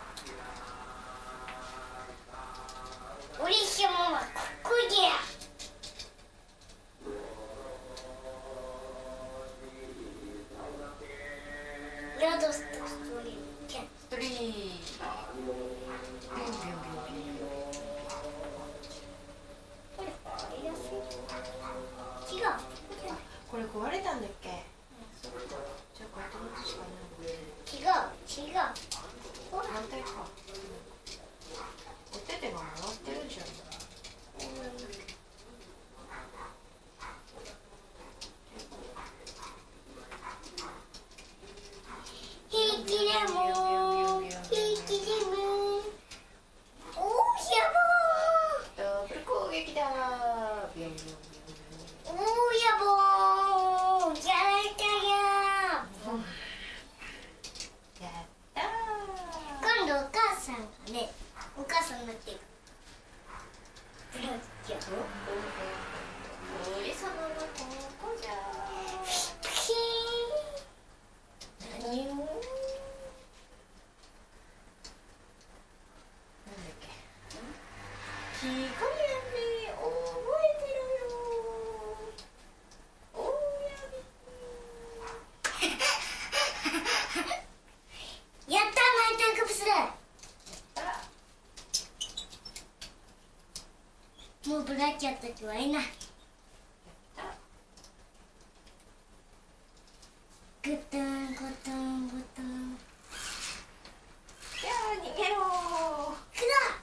Speaker 2: おりしもはここじゃ。ラドストストリームケン
Speaker 1: ストリービュンビュンビュンビュン。
Speaker 2: これ買いやすい。違う
Speaker 1: これ壊れたんだっけ。じゃあこれと持つしかない。
Speaker 2: 違う違うほら
Speaker 1: 反対か。お手手が回ってるじゃん。
Speaker 2: 平気でも平気でもおーや
Speaker 1: ダブル攻撃だー。ビュンビュンビュンビュン。
Speaker 2: ぼーおーやぼーやられたや
Speaker 1: やった
Speaker 2: ー今度お母さんがねお母さんになってるブラちゃん
Speaker 1: ー。俺様のここじゃ
Speaker 2: ピ
Speaker 1: ー。何をなんだっけ。気がやめ覚えてるよおやび。
Speaker 2: ーやったーナイトクプスもうブラちゃんたちはいないグトンゴトンゴトン
Speaker 1: じゃあ逃げろ
Speaker 2: く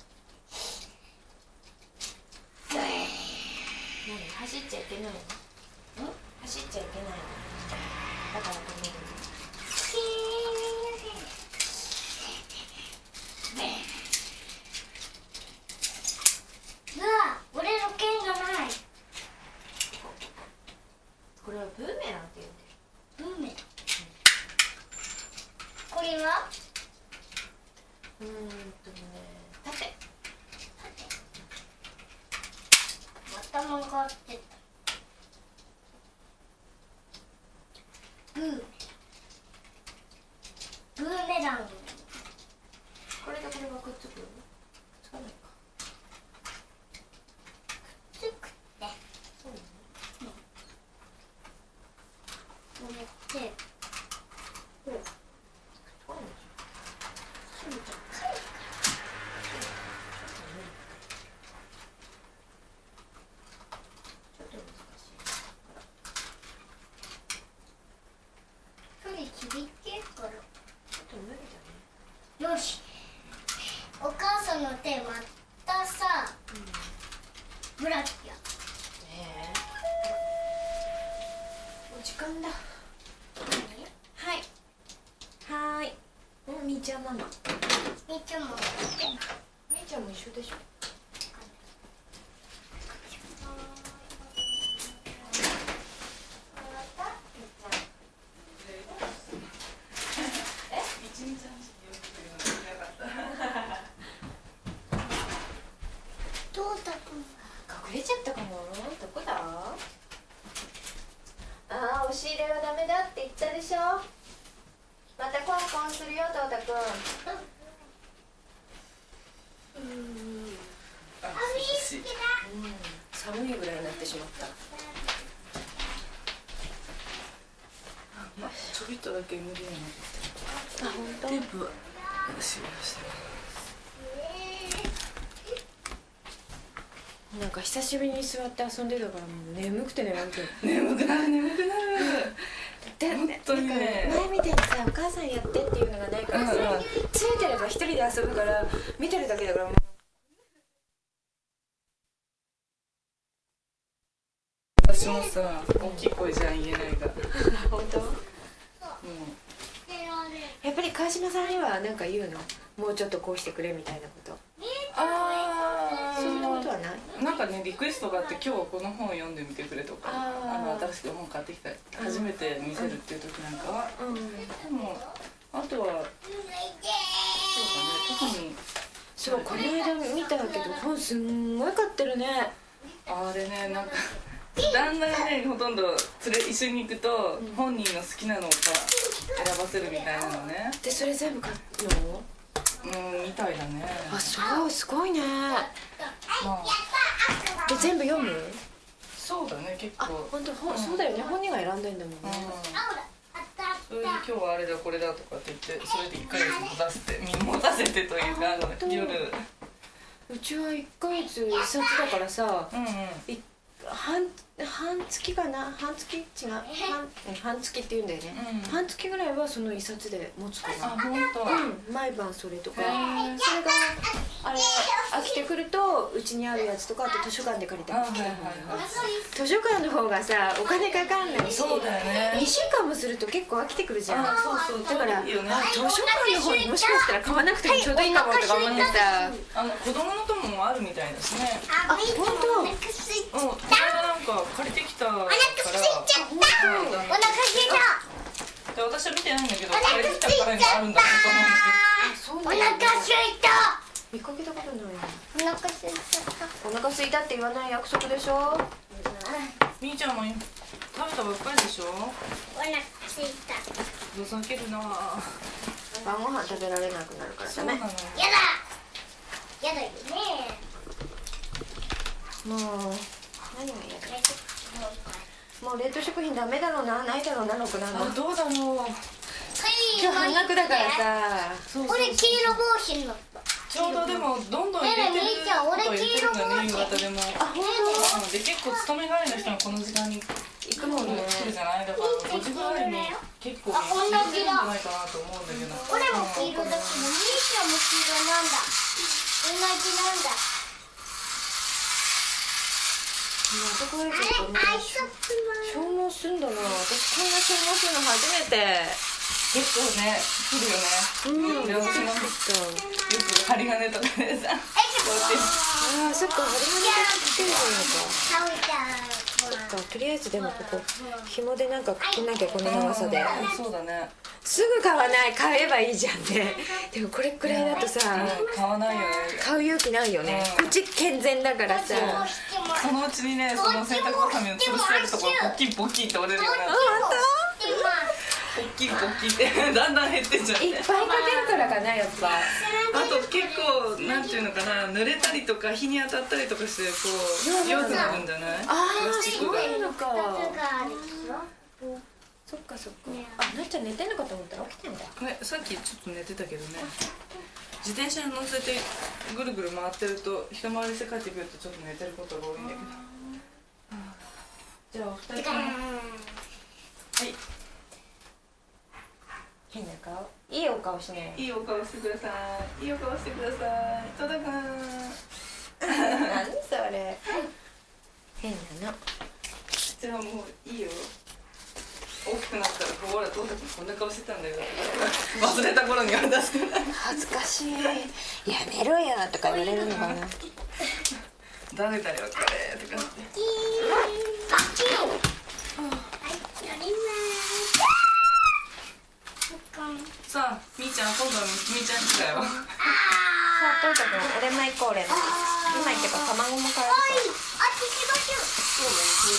Speaker 2: だ
Speaker 1: 何走っちゃいけないの？ん走っちゃいけないのだから止めるの。
Speaker 2: うわ俺の剣がない
Speaker 1: これはブーメランって言うんだよ。
Speaker 2: ブーメランこれは
Speaker 1: うーんとね縦。
Speaker 2: また曲がってたブーブーメラン
Speaker 1: これとこれがくっつく？くっつかないか。
Speaker 2: つくって
Speaker 1: そうなの？
Speaker 2: こうやってこう
Speaker 1: そうなの？
Speaker 2: すぐと
Speaker 1: ちょっと難しい。
Speaker 2: それちびっけから
Speaker 1: ちょっと無理だね。
Speaker 2: よしお母さんの手またさブラキや
Speaker 1: ねえ。もう時間だ。はい。はーい。うん、みーちゃんママ。
Speaker 2: みーちゃんも
Speaker 1: みーちゃんも一緒でしょ。
Speaker 3: 一日走ってよくてるのなかった
Speaker 2: どうたくん
Speaker 1: 隠れちゃったかも。どこだ？ああ、押し入れはダメだって言ったでしょ。またコンコンするよ、トータくん。うん。
Speaker 3: あ、
Speaker 2: あみ
Speaker 3: 涼しい
Speaker 2: つけた
Speaker 1: 寒いぐらいになってしまった。
Speaker 3: まちょびっとだけ無理やな。
Speaker 1: あ、本当。
Speaker 3: テープは仕事してます。
Speaker 1: なんか久しぶりに座って遊んでたからもう眠くて眠くて
Speaker 3: 眠くなる眠くなる。
Speaker 1: 本当にね、前みたいにさお母さんやってっていうのがないからさ、ついてれば一人で遊ぶから見てるだけだからもう。
Speaker 3: 私もさ大きい声じゃん言えないから。
Speaker 1: 本当？もう
Speaker 2: う
Speaker 1: やっぱり川島さんには何か言うの？もうちょっとこうしてくれみたいなこと。
Speaker 3: ああ、
Speaker 1: そんなことはない？
Speaker 3: なんかねリクエストがあって今日この本読んでみてくれとか、あの新しく本買ってきた初めて見せるっていう時なんかは、うん、でもあとはそうだね特に
Speaker 1: そうこの間見たけど本すんごい買ってるね。
Speaker 3: あれねなんか旦那がねほとんど連れ一緒に行くと、うん、本人の好きなのを選ばせるみたいなのね。で
Speaker 1: それ全部買うの？
Speaker 3: うんみたいだね。
Speaker 1: あそうすごいね。まあで全部読む？
Speaker 3: そうだね結構。
Speaker 1: あ本当、うん、そうだよね本人が選んでんだもんね。
Speaker 3: それで今日はあれだこれだとかって言ってそれでいっかげつ持たせて持たせてというかあの夜。
Speaker 1: うちはいっかげついっさつだからさ、うんうん、半半月かな半月違う半半月って言うんだよね、うん、半月ぐらいはその一冊で持つかな。
Speaker 3: あ本当。
Speaker 1: うん毎晩それとかそれがあれ飽きてくるとうちにあるやつとかあと図書館で借りた好きな本、図書館の方がさお金かかんないし
Speaker 3: そうだよね
Speaker 1: にしゅうかんもすると結構飽きてくるじゃん。
Speaker 3: そうそう
Speaker 1: だから
Speaker 3: いいよ、ね、
Speaker 1: あ図書館の方にもしかしたら買わなくてもちょうどいいかもとか思ってさ
Speaker 3: あの子供の友もあるみたいですね。
Speaker 1: あ本当。
Speaker 3: うんこれなんか借りてきたからお腹
Speaker 2: すいちゃったお腹すいた。
Speaker 3: で私は見てないんだけど借りてきたからにあるんだと思うんですけど。
Speaker 2: お腹すいた。
Speaker 1: 見かけたことない。
Speaker 2: お腹すいちゃった。
Speaker 1: お腹すいたって言わない約束でしょ。
Speaker 3: みーちゃんも食べたばっかりでしょ。
Speaker 2: お腹すいた。
Speaker 3: ふざけるな。
Speaker 1: 晩ご飯食べられなくなるからダメ。
Speaker 3: そうなの。
Speaker 2: やだやだよね。
Speaker 1: もう何が嫌だ。もう冷凍食品ダメだろうなないだろうなのくなの。
Speaker 3: どうだろう。
Speaker 1: 今日半額だからさ。
Speaker 2: 俺黄色帽子になった。
Speaker 3: ちょうどでもどんどん入れてると言ってるんだね夕方でも。
Speaker 1: あ本当。
Speaker 3: で結構勤め帰りの人がこの時間に行くもんね。来るじゃないだからごじぐらいに結構入れてるんじゃないかなと思うんだけど。
Speaker 2: 俺も黄色だけどみーちゃんも黄色なんだ。同じなんだ。
Speaker 1: またこれちょっとね消耗すんだな。私こんな消耗するの初めて。
Speaker 3: 結構ね来るよね。うん。で私もよく針金とかでさ。
Speaker 1: ああそっか針金でつけるのか。
Speaker 2: そ
Speaker 1: っかとりあえずでもここ紐でなんかかけなきゃこの長さで。
Speaker 3: そうだね。
Speaker 1: すぐ買わない買えばいいじゃんね。でもこれくらいだとさ
Speaker 3: 買わないよね。
Speaker 1: 買う勇気ないよね。こっち健全だからさ。
Speaker 3: そのうちにねその洗濯バサミを潰してるところポッキンポッキンって折れるようになって。ポッキンポッキンってだんだん減ってんじゃん。
Speaker 1: いっぱいかけるからかなやっぱ。
Speaker 3: あと結構なんていうのかな濡れたりとか日に当たったりとかしてこう弱くなるんじゃない？
Speaker 1: ああそう
Speaker 3: プラスチックが。
Speaker 1: いうのか。そっかそっか。あなっちゃん寝てんのかと思ったら起きてんだ。
Speaker 3: ねさっきちょっと寝てたけどね。自転車に乗せてぐるぐる回ってると一回りして帰ってくるとちょっと寝てることが多いんだけど。じゃあお二人とも。はい。
Speaker 1: 変な顔。いいお顔しね。
Speaker 3: いいお顔してください。いいお顔してください。戸田くん。
Speaker 1: 何それ。変なの。
Speaker 3: じゃあもういいよ。大きくなったらほら戸田くんこんな顔してたんだよ。忘れた頃に渡して。
Speaker 1: 恥ずかしい。やめろよとか言われるのかな。
Speaker 3: 誰だよこれとかって。さあ、みーちゃん、今度はみみちゃん来たよ。
Speaker 1: さあ、とうとくん、俺も行こう、俺も。今行けば卵も買えるから。
Speaker 3: そう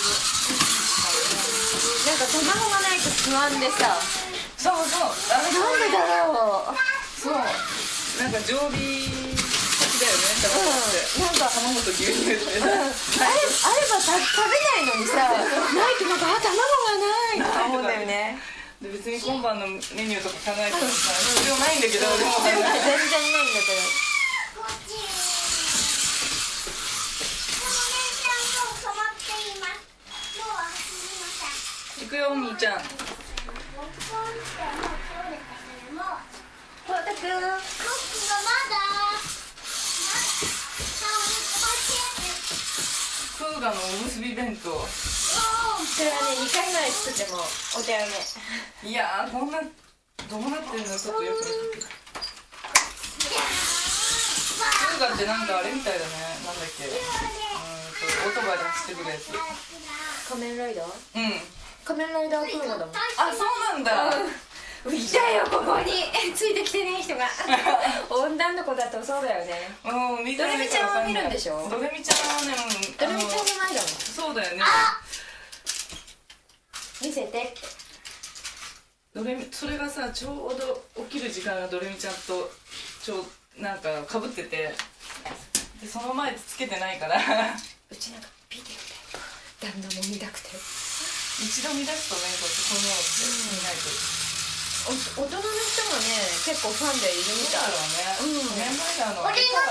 Speaker 1: なんか卵がないと不安でさ。
Speaker 3: そうそう。
Speaker 1: なんでだろう。
Speaker 3: そう。なんか常備的だよね。
Speaker 1: うん。なんか
Speaker 3: 卵と牛乳って。あれ、
Speaker 1: あれば食べないのにさ、ないとなんかあ卵がないとか思うんだよね。
Speaker 3: で別に今晩のメニューとか考えたら必要ないんだけど、でも
Speaker 1: 全然ないんだけど。
Speaker 3: くよみーちゃん。
Speaker 1: ポータくん。
Speaker 2: 僕がまだ
Speaker 3: フーガのおむすび弁当。
Speaker 1: それはねにかいぐらい作ってもお手上げ。
Speaker 3: いやーこんなどうなってんのちょっとよく見て。フーガってなんかあれみたいだね。なんだっけ、うんとオートバイで走ってくるやつ。
Speaker 1: 仮面ライダー。
Speaker 3: うん。
Speaker 1: 仮面ライダークーガだもん。
Speaker 3: あ、そうなんだ。
Speaker 1: いたよここについてきてね人が。女の子だとそうだよね。
Speaker 3: うん、見
Speaker 1: ドレミちゃんは見るんでしょ。
Speaker 3: ドレミちゃんはね、
Speaker 1: ドレミちゃんの前だもん。
Speaker 3: そうだよね。
Speaker 1: 見せてって。
Speaker 3: ドレミ、それがさ、ちょうど起きる時間がドレミちゃんとちょうなんかかぶってて、でその前つけてないから。
Speaker 1: うちなんかピーてやったよ。旦那も見たくて。
Speaker 3: 一度見出すとね、こうやってこのように見ないと。
Speaker 1: お大人の人もね結構ファンでいるみたい。
Speaker 3: そうだろうね。うん。仮面ライダーの。
Speaker 2: 俺のとつな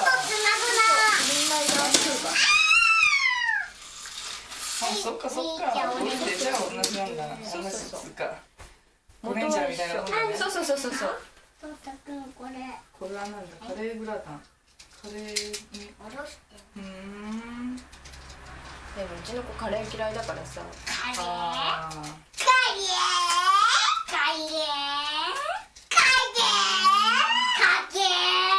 Speaker 2: ぐな。
Speaker 3: あ、そっかそっか。これってじゃあ同じなんだ。同じつか。ゴレンジャーみたいなもんだね。
Speaker 1: そうそうそうそうそう。
Speaker 2: トータくんこれ
Speaker 3: これはなんだ。カレーグラタン。カレーに。
Speaker 2: おろして。
Speaker 3: うーん。
Speaker 1: でもうちの子カレー嫌いだからさ。
Speaker 2: カレー
Speaker 3: ああ。
Speaker 2: カレーカレーカレーカレーカレー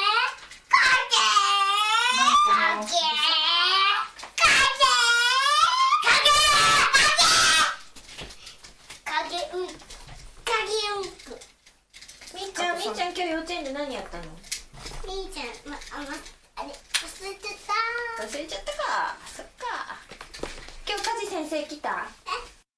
Speaker 1: みーちゃん、みーちゃん今日幼稚園で何やったの？
Speaker 2: みーちゃん、ま、あ、ま、あれ、忘れちゃった。
Speaker 1: 忘れちゃったか。そっか。今日梶先生来た？